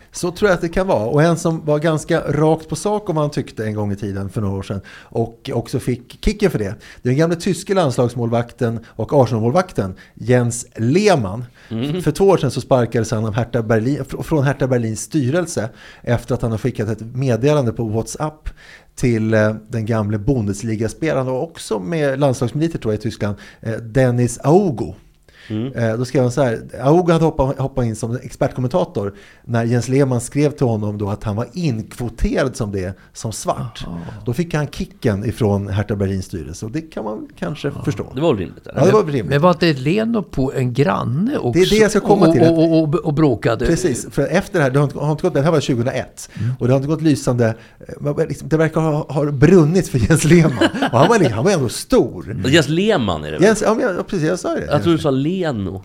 Så tror jag att det kan vara. Och en som var ganska rakt på sak om han tyckte en gång i tiden för några år sedan och också fick kicken för det. Det är den gamla tyska landslagsmålvakten och Arsenal-målvakten Jens Lehmann. Mm. För två år sedan så sparkades han av Hertha Berlin, från Hertha Berlins styrelse efter att han har skickat ett meddelande på WhatsApp till eh, den gamla Bundesliga-spelaren och också med landslagsmiliter tror jag i Tyskland, eh, Dennis Augo. Mm. Eh, då skrev han så här, Augo hade hoppat, hoppat in som expertkommentator när Jens Lehmann skrev till honom då att han var inkvoterad som det som svart. Aha. Då fick han kicken ifrån Hertha Berlins styrelse och det kan man kanske Aha. förstå. Det var rimligt. Ja, det var rimligt. Men var inte Leno på en granne också? Det är det jag ska komma till. Och, och, och, och bråkade. Precis, för efter det här, det har inte, har inte gått, det här var tjugohundraett mm. och det har inte gått lysande, det verkar ha, ha brunnit för Jens Lehmann och han var, han var ändå stor. Mm. Jens Lehmann är det väl? Jens, ja, men, precis, jag sa det. Jag tror du sa Leno.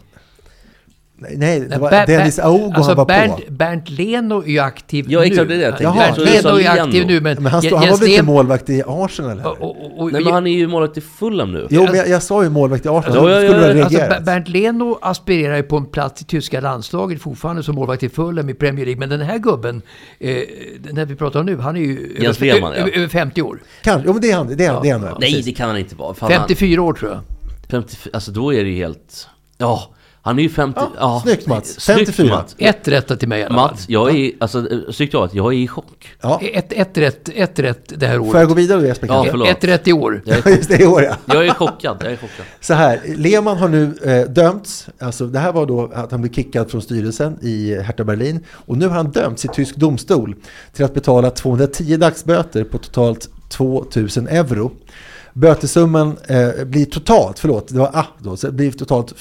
Nej, nej, det var Ber- Dennis Augo alltså han var Bernt, på. Bernt Leno är ju aktiv ja, nu. Exakt, det är det. Jaha, Bernt Leno är aktiv nu. Men, men han, stod, han var väl inte målvakt i Arsenal? Och, och, och, nej, men han är ju målvakt i Fulham nu. Jo, men jag, jag sa ju målvakt i Arsenal. Alltså, ja, ja, ja, alltså, Bernt Leno aspirerar ju på en plats i tyska landslaget fortfarande som målvakt i Fulham i Premier League. Men den här gubben, eh, den här vi pratar om nu, han är ju Jens över, Lehmann, ö, ja. över femtio år. Kanske, jo men det är han. Det är han, ja. det är han ja. Nej, det kan han inte vara. Fan, femtiofyra år tror jag. femtio, alltså då är det helt... Ja... Han är ju femtio... Ja, ja. Snyggt Mats, femtiofyra. Mats. Ett rätt till mig i alla fall. Mats, jag är, alltså, tyckte jag att jag är i chock. Ja. Ett, ett, rätt, ett rätt det här året. Får jag gå vidare Jesper? Ja, förlåt. Ett rätt i år. Jag är, just det, i år ja. jag är chockad, jag är chockad. Så här, Lehmann har nu eh, dömts. Alltså, det här var då att han blev kickad från styrelsen i Hertha Berlin. Och nu har han dömts i tysk domstol till att betala tvåhundratio dagsböter på totalt tvåtusen euro. Bötesumman eh, blir totalt, förlåt, det var ah, då, så det blir totalt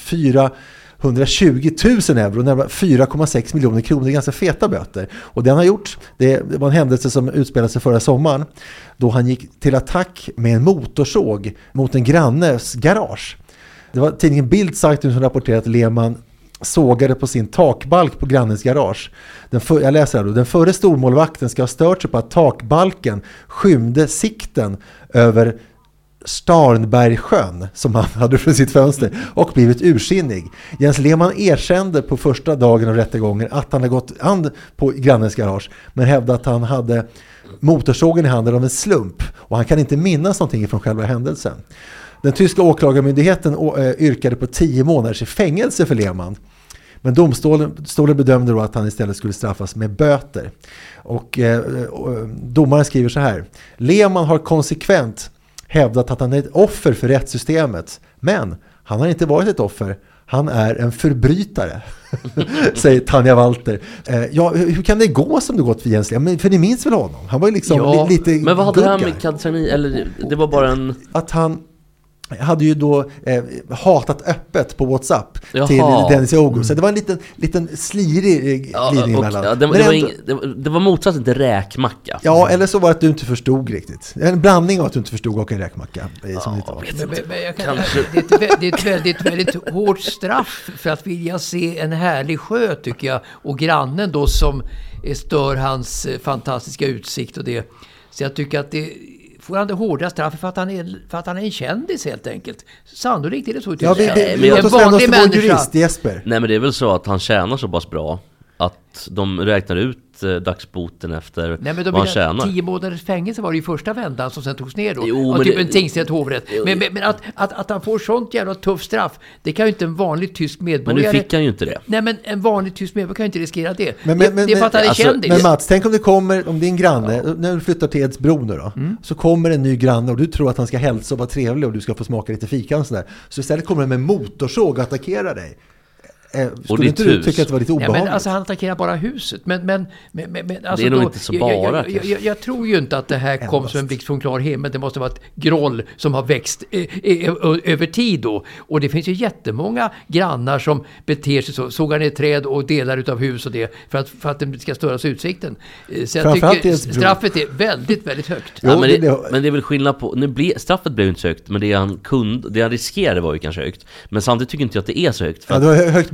fyrahundratjugotusen euro, närmare fyra komma sex miljoner kronor, ganska feta böter. Och det han har gjort, det var en händelse som utspelade sig förra sommaren då han gick till attack med en motorsåg mot en grannes garage. Det var tidningen Bild-Zeitung som rapporterade att Lehmann sågade på sin takbalk på grannens garage. Den för, jag läser här då. Den förre stormålvakten ska ha stört sig på att takbalken skymde sikten över Starnbergsjön som han hade från sitt fönster och blivit ursinnig. Jens Lehmann erkände på första dagen av rättegången att han hade gått an på grannens garage men hävdade att han hade motorsågen i handen av en slump och han kan inte minnas någonting från själva händelsen. Den tyska åklagarmyndigheten yrkade på tio månaders i fängelse för Lehmann. Men domstolen bedömde då att han istället skulle straffas med böter. Och eh, domaren skriver så här: Lehmann har konsekvent hävdat att han är ett offer för rättssystemet. Men han har inte varit ett offer. Han är en förbrytare, säger Tanja Walter. Eh, ja, hur kan det gå som det gått för Jens Lehmann? För ni minns väl honom? Han var ju liksom ja, li- lite men vad hade gugga. det här med Kadsani? Eller det var bara en... Att han hade ju då eh, hatat öppet på WhatsApp Jaha. till Dennis Augo. Mm. Så det var en liten, liten slirig ja, glidning och, mellan. Ja, det, det, var ing, det, var, det var motsatsen till räkmacka. Ja, eller så var det att du inte förstod riktigt. En blandning av att du inte förstod och en räkmacka. Ja, som det, men, men, men jag kan, det, är ett, det är ett väldigt, väldigt hårt straff för att vilja se en härlig sjö tycker jag. Och grannen då som stör hans fantastiska utsikt och det. Så jag tycker att det får han det hårda straffet för att han är, för att han är en kändis helt enkelt. Sannolikt är det så. Ja, vi, vi, vi, en vanlig människa. Jurist, Jesper. Nej, men det är väl så att han tjänar så pass bra att de räknar ut eh, dagsboten efter Nej, men de vad han tjänar. Tio månaders fängelse var det ju första vändan som sen togs ner då. Jo, och men typ det, en tingsrätt hovrätt. Jo, men men, men att, att, att han får sånt jävla tufft straff, det kan ju inte en vanlig tysk medborgare... Men nu fick han ju inte det. Nej, men en vanlig tysk medborgare kan ju inte riskera det. Men, men, det, det är för att han är alltså, kändis. Men Mats, tänk om det kommer, om din granne, ja. när du flyttar till Edsbro nu då, mm. så kommer en ny granne och du tror att han ska hälsa och vara trevlig och du ska få smaka lite fika och sådär. Så istället kommer han med motorsåg och attackera dig. Eh, skulle inte du tycka att det var lite obehagligt? Ja, men alltså han attackerar bara huset. Men, men, men, men, alltså det är nog då, inte så bara. Jag, jag, jag, jag tror ju inte att det här kom som en blixt från klar himmel. Det måste vara ett groll som har växt eh, eh, över tid då. Och det finns ju jättemånga grannar som beter sig så. Sågar ner träd och delar utav hus och det. För att, för att det ska störas utsikten. Så jag tycker straffet är väldigt, väldigt högt. Jo, ja, men, det, men det är väl skillnad på... Nu ble, straffet blev inte så högt. Men det han kunde, det han riskerade var ju kanske högt. Men samtidigt tycker inte jag att det är så högt. För ja, det var högt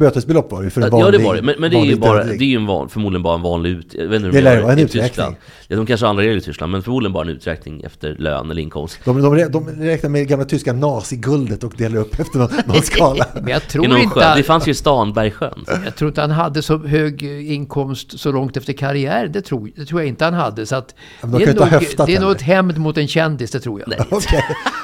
bötesbelopp var det för en vanlig. Ja, det var det. Men, men det är ju bara, dödlig. det är ju en van, förmodligen bara en vanlig ut, jag vet inte hur det de lär gör vara en i uträkning. Tyskland. Ja, de kanske har andra regler i Tyskland, men förmodligen bara en uträkning efter lön eller inkomst. De, de, de räknar med gamla tyska naziguldet och delar upp efter någon, någon skala. Men jag tror I någon inte... sjö. Det fanns ju Stanbergsjön. Jag tror inte han hade så hög inkomst så långt efter karriär. Det tror, det tror jag inte han hade. Så att Men de det kan är, inte ha nog, höftat det är nog heller. ett hämnd mot en kändis, det tror jag. Okej. Okay.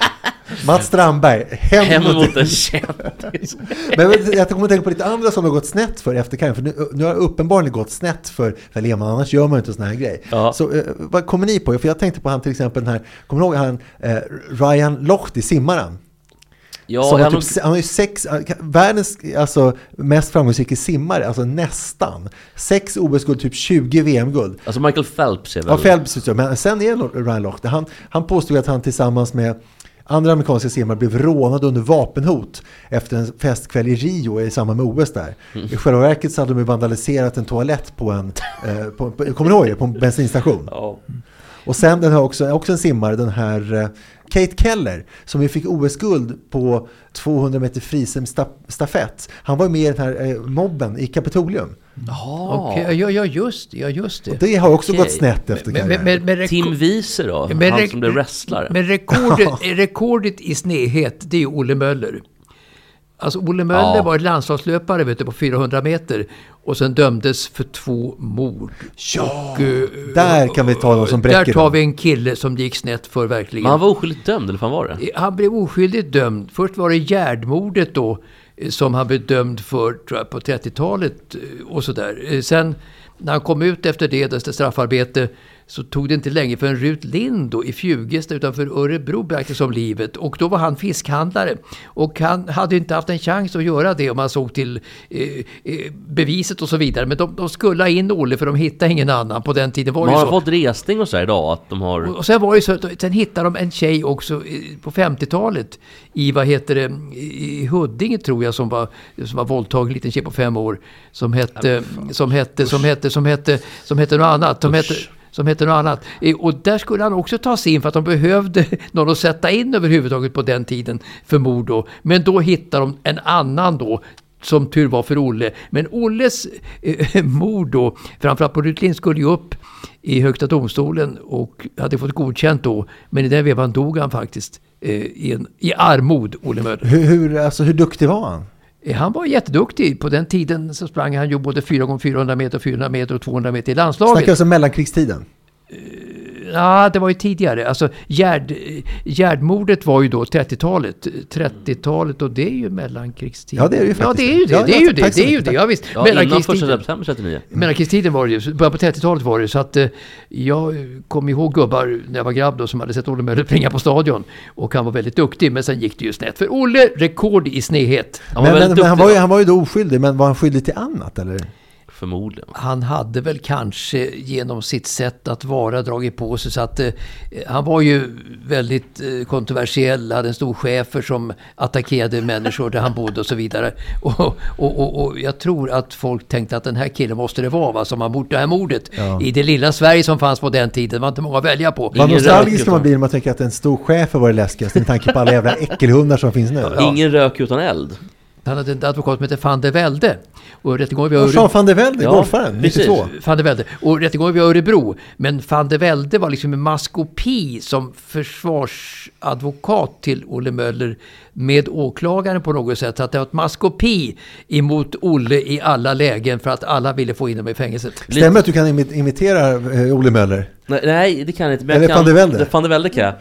Mats Strandberg, hem, Hem mot, mot en kändis. Men jag kommer att tänka på lite andra som har gått snett för efter karriären. För nu, nu har uppenbarligen gått snett för, för Lehmann, annars gör man ju inte sån här grej. Ja. Så eh, vad kommer ni på? För jag tänkte på han till exempel den här, kommer ni ihåg han eh, Ryan Lochte, simmaren? Ja, Som han, var typ, han har ju sex, världens alltså, mest framgångsrika simmare, alltså nästan. Sex O S-guld, typ tjugo V M-guld. alltså Michael Phelps är väl... Ja, Phelps, men sen är det Ryan Lochte. Han, han påstod att han tillsammans med andra amerikanska simmare blev rånade under vapenhot efter en festkväll i Rio i samband med O S där. Mm. I själva verket så hade de vandaliserat en toalett på en, eh, på, på, kommer ni ihåg det? På en bensinstation. Ja. Och sen den har också, också en simmare, den här eh, Kate Keller, som ju fick O S-guld på tvåhundra meter frisimstafett. Han var med i den här eh, mobben i Kapitolium. Jaha. Okay, ja, ja, just det. Ja, just det. Och det har också Okej. gått snett efter Men- karriären. men- men- men- Tim Wieser då? Men han rek- som blev wrestlare. Men rekordet, rekordet i snedhet, det är ju Olle Möller. Alltså Olle Möller Ja. var ett landslagslöpare, vet du, på fyrahundra meter och sen dömdes för två mord. Ja, och, eh, där kan vi ta någon som bräcker Där tar dem. vi en kille som gick snett för verkligen. Men han var oskyldigt dömd, eller fan var det? Han blev oskyldigt dömd. Först var det Gärdmordet då eh, som han blev dömd för, tror jag, på trettiotalet eh, och sådär. Eh, Sen när han kom ut efter det, efter straffarbete, så tog det inte länge för en Rut Lind då, i Fjugesta utanför Örebro bragtes om livet. Och då var han fiskhandlare. Och han hade inte haft en chans att göra det om man såg till eh, eh, beviset och så vidare. Men de, de skulle ha in Olle för de hittade ingen annan på den tiden. Var Man det har så. fått resning och så här idag, att de har... Och sen var det så att sen hittade de en tjej också på femtiotalet i, vad heter det, i Huddinge tror jag, som var, som var våldtagen, en liten tjej på fem år, som hette, som hette, som hette, som hette, som hette något annat, som hette, som hette något annat. Och där skulle han också ta sig in för att de behövde någon att sätta in överhuvudtaget på den tiden för mord då. Men då hittade de en annan då, som tur var för Olle. Men Olles eh, mord då, framförallt på Rut Lind, skulle ju upp i Högsta domstolen och hade fått godkänt då. Men i den vevan dog han faktiskt eh, i, en, i armod, Olle Möller. Hur, hur, alltså, hur duktig var han? Eh, Han var jätteduktig. På den tiden så sprang han ju både fyra gånger fyrahundra meter, fyrahundra meter och tvåhundra meter i landslaget. Snackar alltså mellankrigstiden? Ja, det var ju tidigare. Alltså, Gärd, Gärdmordet var ju då trettiotalet. trettiotalet och det är ju mellankrigstiden. Ja, det är det ju Ja, faktiskt. det är ju det. Ja, Det är ju tack det. så Det är ju mycket, det. Ja, visst. Ja, innan första Mellankrigstiden. september trettionio. Mellankrigstiden var det ju. Bara på trettiotalet var det. Så att eh, jag kom ihåg gubbar när jag var grabb då, som hade sett Olle Möller springa på stadion. Och han var väldigt duktig. Men sen gick det ju snett. För Olle, rekord i snedhet. Han var Men, väldigt men, men duktig han, var ju, då. han var ju då oskyldig, men var han skyldig till annat eller? Förmodligen. Han hade väl kanske genom sitt sätt att vara dragit på sig så att eh, han var ju väldigt eh, kontroversiell, hade en stor chefer som attackerade människor där han bodde och så vidare. Och, och, och, och jag tror att folk tänkte att den här killen måste det vara, va, som har gjort det här mordet. Ja. I det lilla Sverige som fanns på den tiden, det var inte många att välja på. Vad Ingen nostalgisk rök ska man utan- bli när man tänker att en stor chef var det läskigaste med tanke på alla jävla äckelhundar som finns nu. Ingen rök utan eld. Han hade en advokat som hette Van der Velde. Och rättegången vid Och Örebro... Jean van der Velde, Ja, golfaren, precis. nittiotvå. Van der Velde. Och rättegången vid Örebro. Men Van der Velde var liksom en maskopi som försvarsadvokat till Olle Möller med åklagaren på något sätt. Så att det var ett maskopi emot Olle i alla lägen för att alla ville få in dem i fängelset. Stämmer att du kan imi- imitera eh, Olle Möller? Nej, nej, det kan jag inte. Men Eller jag kan, van der Velde. Det- Van der Velde kan jag.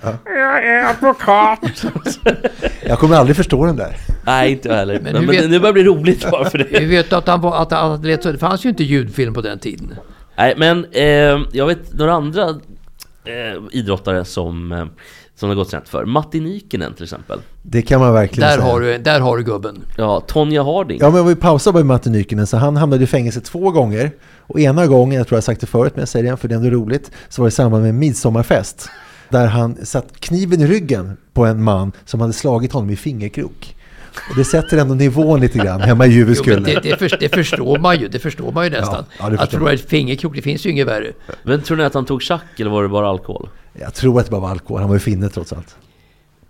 Jag kommer aldrig förstå den där. Nej, inte jag heller. Men Men, hur men vet- det börjar bli roligt bara för det. Vi vet att han var, att han lät så. Det fanns ju inte ljudfilm på den tiden. Nej, men eh, jag vet några andra eh, idrottare som, eh, som det har gått snett för. Matti Nykinen till exempel. Det kan man verkligen Där säga. har, du, där har du gubben. Ja, Tonja Harding. Ja, men vi pausar bara med Matti Nykinen, så han hamnade i fängelse två gånger. Och ena gången, jag tror jag har sagt det förut, men jag säger det igen för det är ändå roligt, så var det i samband med en midsommarfest. Där han satt kniven i ryggen på en man som hade slagit honom i fingerkrok. Och det sätter ändå nivån lite grann hemma i Jo, men Juveskullen. det, det, för, det förstår man ju. Det förstår man ju nästan. Ja, ja, det att förstår tro man. att fingerkrok, det finns ju inget värre. Men tror ni att han tog tjack eller var det bara alkohol? Jag tror att det bara var alkohol, han var ju finne trots allt.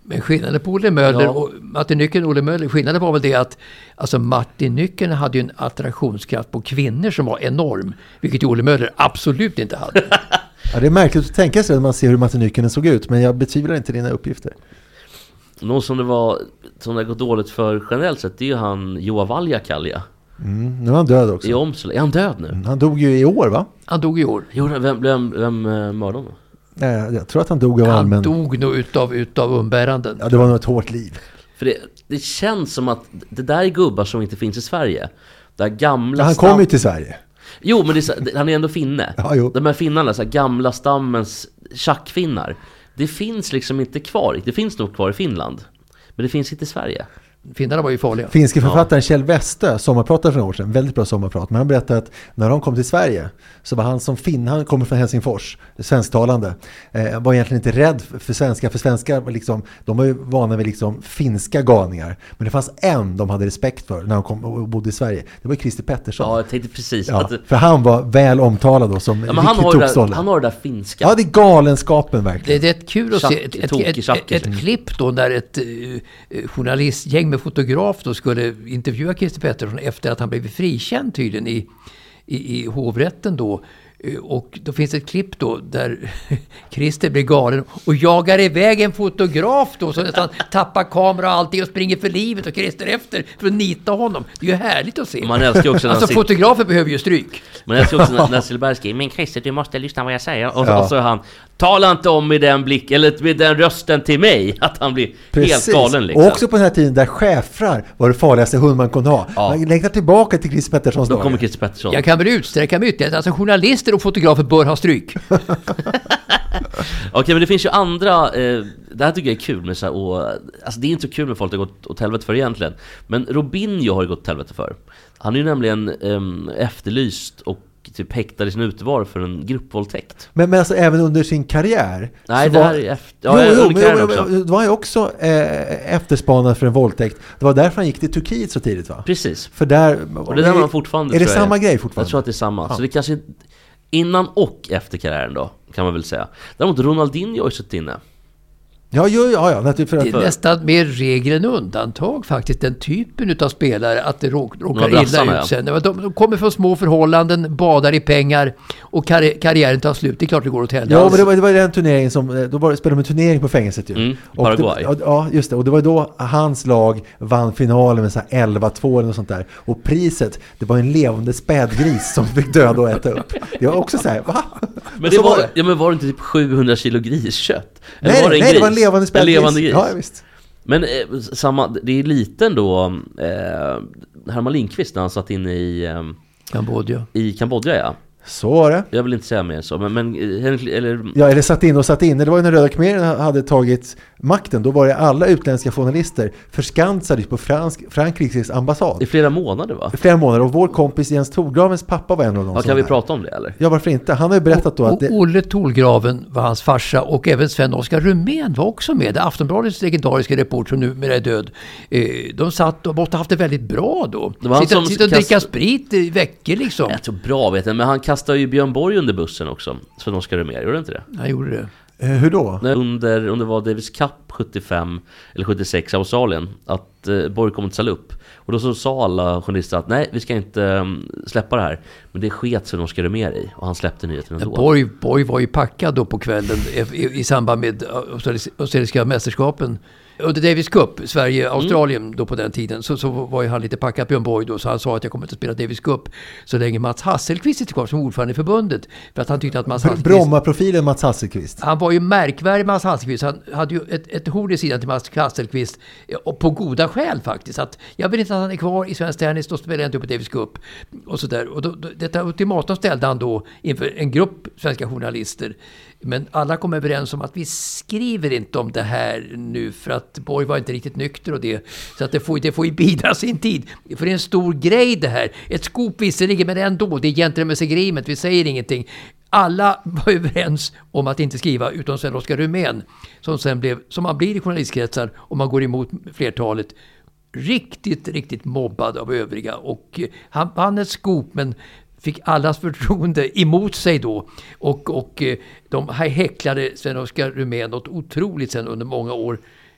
Men skillnaden på Olle Möller Ja. och Martin Nycken och Olle Möller, skillnaden var väl det att alltså Martin Nycken hade ju en attraktionskraft på kvinnor som var enorm, vilket Olle Möller absolut inte hade. Ja, det är märkligt att tänka sig när man ser hur Martin Nycken såg ut, men jag betvivlar inte dina uppgifter. Någon som det var som det har gått dåligt för generellt sett, det är ju han Joa Valjakalja. Mm, nu är han död också. I Omsla. Är han död nu? Han dog ju i år, va? Han dog i år. Jo, vem, vem, vem äh, mördade honom? Nej, jag tror att han dog av Han allmän... dog nog utav, utav umbäranden. Ja, det var nog ett hårt liv. För det, det känns som att det där är gubbar som inte finns i Sverige. Där gamla Ja, han stam... kom ju till Sverige. Jo, men det är, så- det- han är ändå finne. Ja, jo. De här finnarna, så här gamla stammens tjackfinnar. Det finns liksom inte kvar. Det finns nog kvar i Finland. Men det finns inte i Sverige. Finnarna var ju farliga. Finske författaren Kjell Westö, sommarpratare för några år sedan, väldigt bra sommarprat, men han berättade att när de kom till Sverige så var han som finn, han kommer från Helsingfors, svensktalande, eh, var egentligen inte rädd för, för svenskar, för svenskar liksom, de var ju vana vid liksom finska galningar, men det fanns en de hade respekt för när de kom och bodde i Sverige, det var ju Christer Pettersson. Ja, jag tänkte precis Ja, att... för han var väl omtalad då som Ja, men han, riktigt har det där, tokstolle. han har det där finska. Ja, det är galenskapen verkligen. Det, det är ett kul att Tjack- se ett, ett, tokig ett, ett, tjackis. ett klipp då där ett uh, journalistgäng med fotograf då skulle intervjua Christer Pettersson efter att han blev frikänd tydligen i, i, i hovrätten då. Uh, Och då finns ett klipp då där Christer blir galen och jagar iväg en fotograf då så att han tappar kamera och allting och springer för livet och Christer efter för att nita honom. Det är ju härligt att se. Man älskar ju också när alltså han sitter- fotografer behöver ju stryk. Men jag tror också när, när Silberg skriver, men Christer, du måste lyssna vad jag säger. Och, Ja. och så är han, tala inte om med den blick eller med den rösten till mig. Att han blir helt galen liksom. Och också på den här tiden där schäfrar var det farligaste hund man kunde ha. Ja. Man längtar tillbaka till Christer Petterssons Då dagar. kommer Christer Pettersson. Jag kan väl utsträcka mig ytterligare. Alltså journalister och fotografer bör ha stryk. Okej, men det finns ju andra eh, det här tycker jag är kul med så här, och, alltså det är inte så kul med folk det har gått åt helvete för egentligen. Men Robinho har ju gått åt helvete för. Han är ju nämligen eh, efterlyst och typ häktad i sin utevaro för en gruppvåldtäkt. Men, men alltså även under sin karriär. Nej, så det var... här är efter... Ja, jo, jo, under men, karriären jo, också. men, det var ju också eh, efterspanad för en våldtäkt. Det var därför han gick till Turkiet så tidigt, va? Precis. För där... Och det där var han fortfarande, Är det tror jag. samma grej fortfarande? Jag tror att det är samma. Ja. Så det kanske inte... Innan och efter karriären då, kan man väl säga. Däremot Ronaldinho har ju suttit inne. Ja, jo, ja, ja. För, Det är för, nästan mer regel än undantag faktiskt, den typen av spelare att det råk, råkar brassarna, illa ja. ut sen. De, de kommer från små förhållanden, badar i pengar och karri- karriären tar slut. Det är klart det går åt helvete. ja, men det var, det var den turneringen som... Då var, det- spelade de en turnering på fängelset ju. Mm, Och Paraguay. Det, ja, just det. Och det var då hans lag vann finalen med så här elva två eller något sånt där. Och priset, det var en levande spädgris som fick döda och äta upp. Det var också så här, va? Men Och det så var, ja, men var det inte typ sjuhundra kilo griskött? Eller Nej, var det en nej, gris? det var en levande spädgris. En levande gris. Ja, visst. Men eh, samma, det är liten då eh, Herman Lindqvist när han satt inne i, eh, Kambodja. i Kambodja, ja. Så var det. Jag vill inte säga mer så, men, men eh, eller, Ja, eller satt in och satt in. Det var ju när Röda khmererna hade tagit makten. Då var det alla utländska journalister förskansade på Fransk, Frankrikes ambassad. i flera månader va? I flera månader. Och vår kompis Jens Torgravens pappa var en av dem. Ja, som kan vi var där. prata om det eller? Ja, varför inte? Han har ju berättat då att Och det... Olle Tolgraven var hans farsa och även Sven-Oskar Rumén var också med. Aftonbladets legendariska reporter som numera är död. Eh, De satt och måste ha haft det väldigt bra då. Det var han Sitta, som sitta och kast- dricka sprit i veckor liksom. Jag tror bra vet jag, men han kastade ju Björn Borg under bussen också. Sven-Oskar Rumén, gjorde inte det? Han gjorde det. Eh, hur då? När under, om det var Davis Cup sjuttiofem eller sjuttiosex i Australien, att eh, Borg kom att ställa upp. Och då så sa alla journalister att nej, vi ska inte um, släppa det här. Men det sket Sven-Oskar Rumén i, och han släppte nyheten ändå. Borg, Borg var ju packad då på kvällen i, i, i samband med australis- australiska mästerskapen. Under Davis Cup, Sverige-Australien Mm. då på den tiden, så, så var ju han lite packad, Björn Borg då, så han sa att jag kommer inte att spela Davis Cup så länge Mats Hasselqvist sitter kvar som ordförande i förbundet. För att han tyckte att Mats Hasselqvist... Bromma-profilen Mats Hasselqvist. Han var ju märkvärdig, Mats Hasselqvist. Han hade ju ett, ett hord i sidan till Mats Hasselqvist, och på goda skäl faktiskt. Att jag vill inte att han är kvar i svensk tennis, då spelar jag inte upp på Davis Cup. Och så där. Och då, då, detta ultimatum ställde han då inför en grupp svenska journalister. Men alla kom överens om att vi skriver inte om det här nu, för att Borg var inte riktigt nykter och det. Så att det får, det får ju bidra sin tid. För det är en stor grej det här. Ett skop visserligen, men ändå. Det är gentleman's agreement, vi säger ingenting. Alla var överens om att inte skriva, utom Sven-Oskar Rumén, som sen blev, som man blir i journalistkretsar om man går emot flertalet, riktigt, riktigt mobbad av övriga. Och han vann ett skop, men fick allas förtroende emot sig då. Och, och de häcklade Sven-Oskar Rumén något otroligt sen under många år.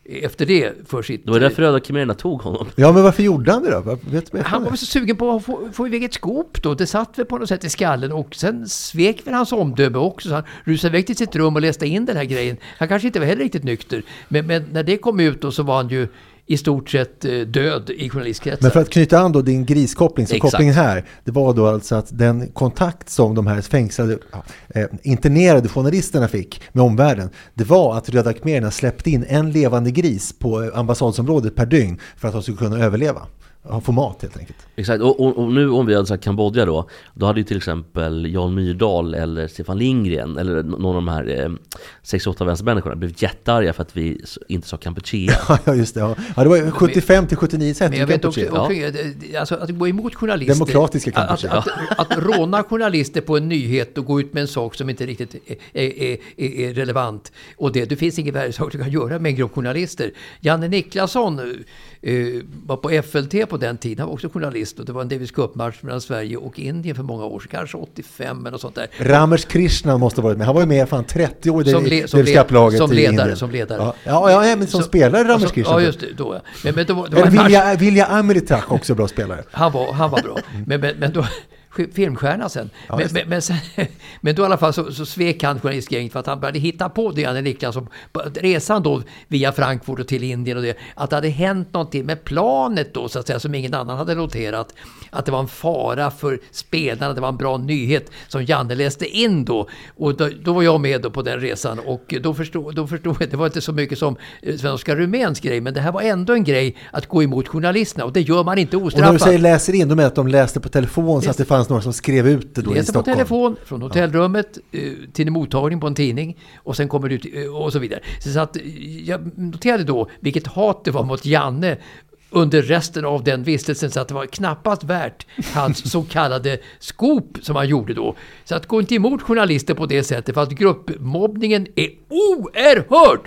efter det för sitt... Det var därför Röda khmererna tog honom. Ja, men varför gjorde han det då? Vet, vet han var väl så sugen på att få, få iväg ett skop då. Det satt väl på något sätt i skallen och sen svek väl hans omdöme också. Så han rusade iväg till sitt rum och läste in den här grejen. Han kanske inte var heller riktigt nykter. Men, men när det kom ut då så var han ju i stort sett död i journalistkretsar. Men för att knyta an då din griskoppling, så Exakt. kopplingen här, det var då alltså att den kontakt som de här fängslade, eh, internerade journalisterna fick med omvärlden, det var att Röda khmererna släppte in en levande gris på ambassadsområdet per dygn för att de skulle kunna överleva. Få mat helt enkelt. Exakt, och, och, och nu om vi hade sagt Kambodja då, då hade ju till exempel Jan Myrdal eller Stefan Lindgren eller någon av de här eh, sextioåtta vänstermänniskorna blivit jättearga för att vi inte sa Kampuchea. Ja, just det. Ja. Ja, det var sjuttiofem till sjuttionio cent. Men jag vet också, också ja. alltså, att gå emot journalister. Demokratiska Kampuchea. Att, att, att, att råna journalister på en nyhet och gå ut med en sak som inte riktigt är, är, är, är relevant. Och det, det finns ingen värre sak du kan göra med en grupp journalister. Janne Niklasson eh, var på F L T på den tiden. Han var också journalist och det var en Davis Cup-match mellan Sverige och Indien för många år sedan. Kanske åttiofem eller sånt där. Ramesh Krishnan måste ha varit med. Han var ju med fan trettio år i som, le, som, Davis Cup-laget som i ledare. Indien. Som ledare. Ja, ja, ja men som så, spelare Ramesh Krishnan. Ja, just det. Då, ja. Men, men då, då eller Vilja, Vilja Amritak, också bra spelare. Han var, han var bra. Men, men, men då... filmstjärna sen. Ja, men, men, men, sen men då i alla fall så, så svek han journalistgänget för att han började hitta på det, Janne Niklasson, resan då via Frankfurt och till Indien och det, att det hade hänt någonting med planet då så att säga som ingen annan hade noterat, att det var en fara för spelarna, det var en bra nyhet som Janne läste in då och då, då var jag med då på den resan och då förstod, då förstod jag, det var inte så mycket som Svenska Rumäns grej, men det här var ändå en grej att gå emot journalisterna och det gör man inte ostraffat. Och när du säger läser in, då menar att de läste på telefon så att det fanns några som skrev ut det då i Stockholm. På telefon från hotellrummet ja. till en mottagning på en tidning och sen kommer det ut och så vidare. Så att jag noterade då vilket hat det var mot Janne under resten av den vistelsen, så att det var knappast värt hans så kallade skop som han gjorde då. Så att gå inte emot journalister på det sättet, för att gruppmobbningen är oerhörd.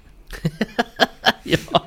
Ja.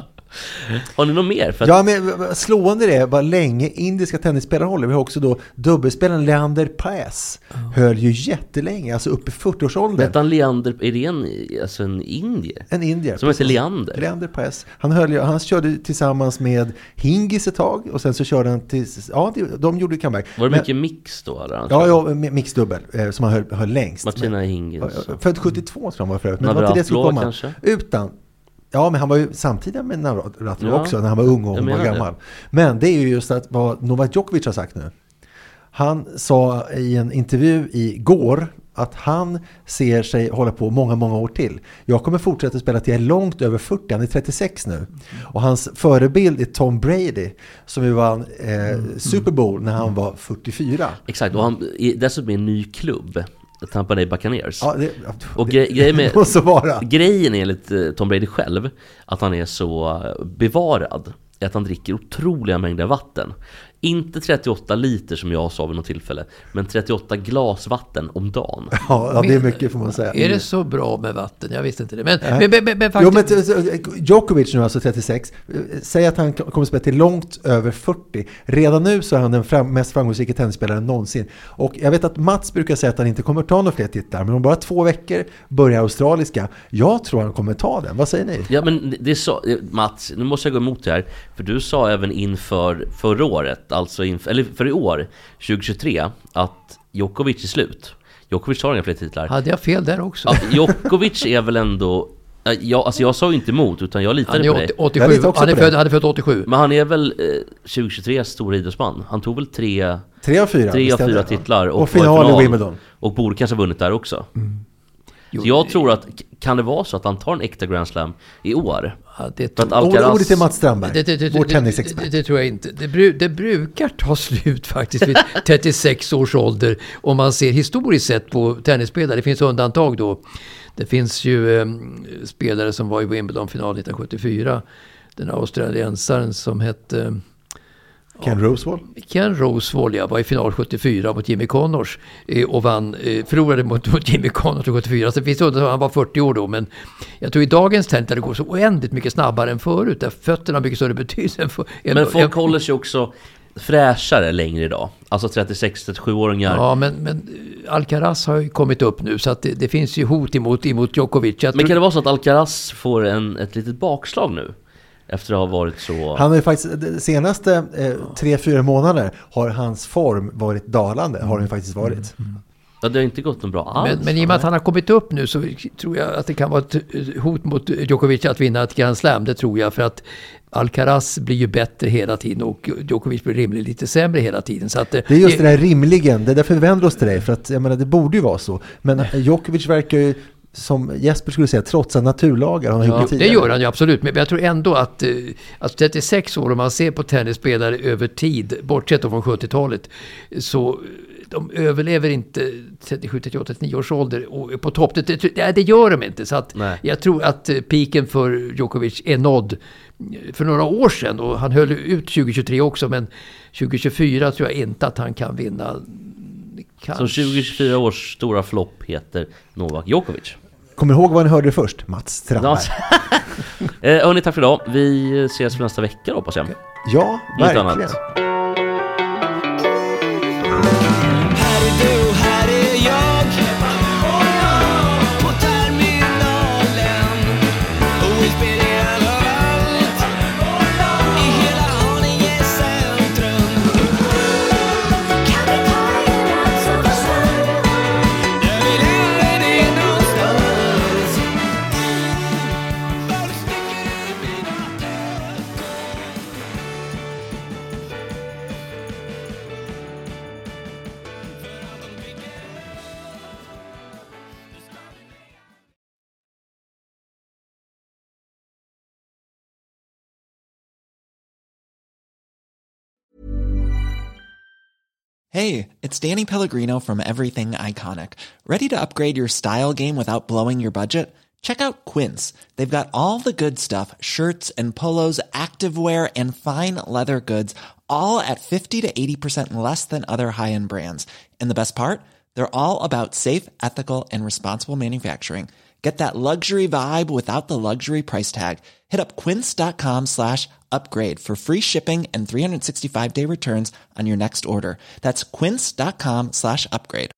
Har ni något mer? För att... Ja, men slående det vad länge indiska tennisspelare håller. Vi har också då dubbelspelaren Leander Paes. Oh. Höll ju jättelänge, alltså upp i fyrtioårsåldern. Vet han Leander, är det en, alltså en indier? En indier. Som heter Leander. Leander Paes. Han, höll, han körde tillsammans med Hingis ett tag och sen så körde han till, ja, de gjorde comeback. Var det men, mycket mix då? Eller? Ja, ja, mixdubbel eh, som han höll, höll längst. Martina Hingis. Född sjuttiotvå tror jag han var förut. Men det var inte det som kom kanske? Utan Ja, men han var ju samtidigt med Navratilov ja, också när han var ung och hon var gammal. Det. Men det är ju just att vad Novak Djokovic har sagt nu. Han sa i en intervju igår att han ser sig hålla på många, många år till. Jag kommer fortsätta spela till jag är långt över fyrtio, han är trettiosex nu. Och hans förebild är Tom Brady som ju vann eh, Super Bowl när han var fyrtiofyra. Exakt, och han är dessutom en ny klubb. Tampa Bay Buccaneers. Ja, det, och gre- grejen, med, måste vara. grejen är enligt Tom Brady själv att han är så bevarad att han dricker otroliga mängder vatten. Inte trettioåtta liter som jag sa vid något tillfälle, men trettioåtta glas vatten om dagen. Ja, ja det är mycket får man säga. Är det så bra med vatten? Jag visste inte det. Men, men, men, men, men faktiskt... Jo, men Djokovic nu alltså trettiosex, säger att han kommer att spela till långt över fyrtio. Redan nu så är han den fram, mest framgångsrika tennisspelaren någonsin. Och jag vet att Mats brukar säga att han inte kommer att ta några fler titlar, men om bara två veckor börjar australiska. Jag tror han kommer att ta den. Vad säger ni? Ja, men det är så, Mats, nu måste jag gå emot det här, för du sa även inför förra året, alltså inför, eller för i år, tjugohundratjugotre, att Djokovic är slut. Djokovic har inga fler titlar. Hade jag fel där också? Ja, Djokovic är väl ändå... Jag, alltså jag sa ju inte emot, utan jag litade han är på dig. åttiosju, han är född, han är född åttiosju. Men han är väl eh, tjugohundratjugotre stora idrottsman. Han tog väl tre, tre av fyra, tre av fyra titlar. Och, och final, final i Wimbledon. Och borde kanske ha vunnit där också. Mm. Jo, så jag tror att, kan det vara så att han tar en äkta Grand Slam i år? Ja, det tror, Alcaraz, ordet till Mats Strandberg, det, det, det, vår tennisexpert. Det, det, det tror jag inte. Det, bru, det brukar ta slut faktiskt vid trettiosex års ålder. Om man ser historiskt sett på tennisspelare. Det finns undantag då. Det finns ju eh, spelare som var i Wimbledon-final nittonhundrasjuttiofyra. Den australiensaren som hette... Ken Rosewall. Ken Rosewall, ja, var i final sjuttiofyra mot Jimmy Connors eh, och vann, eh, förlorade mot, mot Jimmy Connors sjuttiofyra. Så det finns undantag, han var fyrtio år då, men jag tror i dagens tennis det går så oändligt mycket snabbare än förut. Där fötterna har mycket större betydelse än för, men folk håller sig också fräschare längre idag. Alltså trettiosex till trettiosju-åringar. Ja, men, men Alcaraz har ju kommit upp nu så att det, det finns ju hot emot, emot Djokovic. Jag men tror... kan det vara så att Alcaraz får en, ett litet bakslag nu? Efter att ha varit så... Han har ju faktiskt, de senaste eh, tre, fyra månader har hans form varit dalande, har den ju faktiskt varit. Mm. Ja, det har inte gått någon bra alls. Men, men i och med att han har kommit upp nu så tror jag att det kan vara ett hot mot Djokovic att vinna ett Grand Slam. Det tror jag, för att Alcaraz blir ju bättre hela tiden och Djokovic blir rimligt lite sämre hela tiden. Så att, det är just det där rimligen, det är därför vi vänder oss till dig. För att jag menar, det borde ju vara så. Men Djokovic verkar ju, som Jesper skulle säga, trotsa naturlagar. Han har ja, det gör han ju absolut. Men jag tror ändå att alltså trettiosex år, om man ser på tennisspelare över tid, bortsett från sjuttiotalet, så de överlever inte trettiosju, trettioåtta, trettionio års ålder och på topp. Det, det, det gör de inte. Så att jag tror att piken för Djokovic är nådd för några år sedan. Och han höll ut tjugo tjugotre också, men tjugo tjugofyra tror jag inte att han kan vinna. Kanske. Så tjugo tjugofyra års stora flopp heter Novak Djokovic. Kommer ihåg vad ni hörde först? Mats Strandberg. eh, hörni, tack för idag. Vi ses för nästa vecka, hoppas jag. Ja, verkligen. Annat. Hey, it's Danny Pellegrino from Everything Iconic. Ready to upgrade your style game without blowing your budget? Check out Quince. They've got all the good stuff, shirts and polos, activewear, and fine leather goods, all at fifty to eighty percent less than other high-end brands. And the best part? They're all about safe, ethical, and responsible manufacturing. Get that luxury vibe without the luxury price tag. Hit up quince.com slash upgrade for free shipping and three sixty-five day returns on your next order. That's quince.com slash upgrade.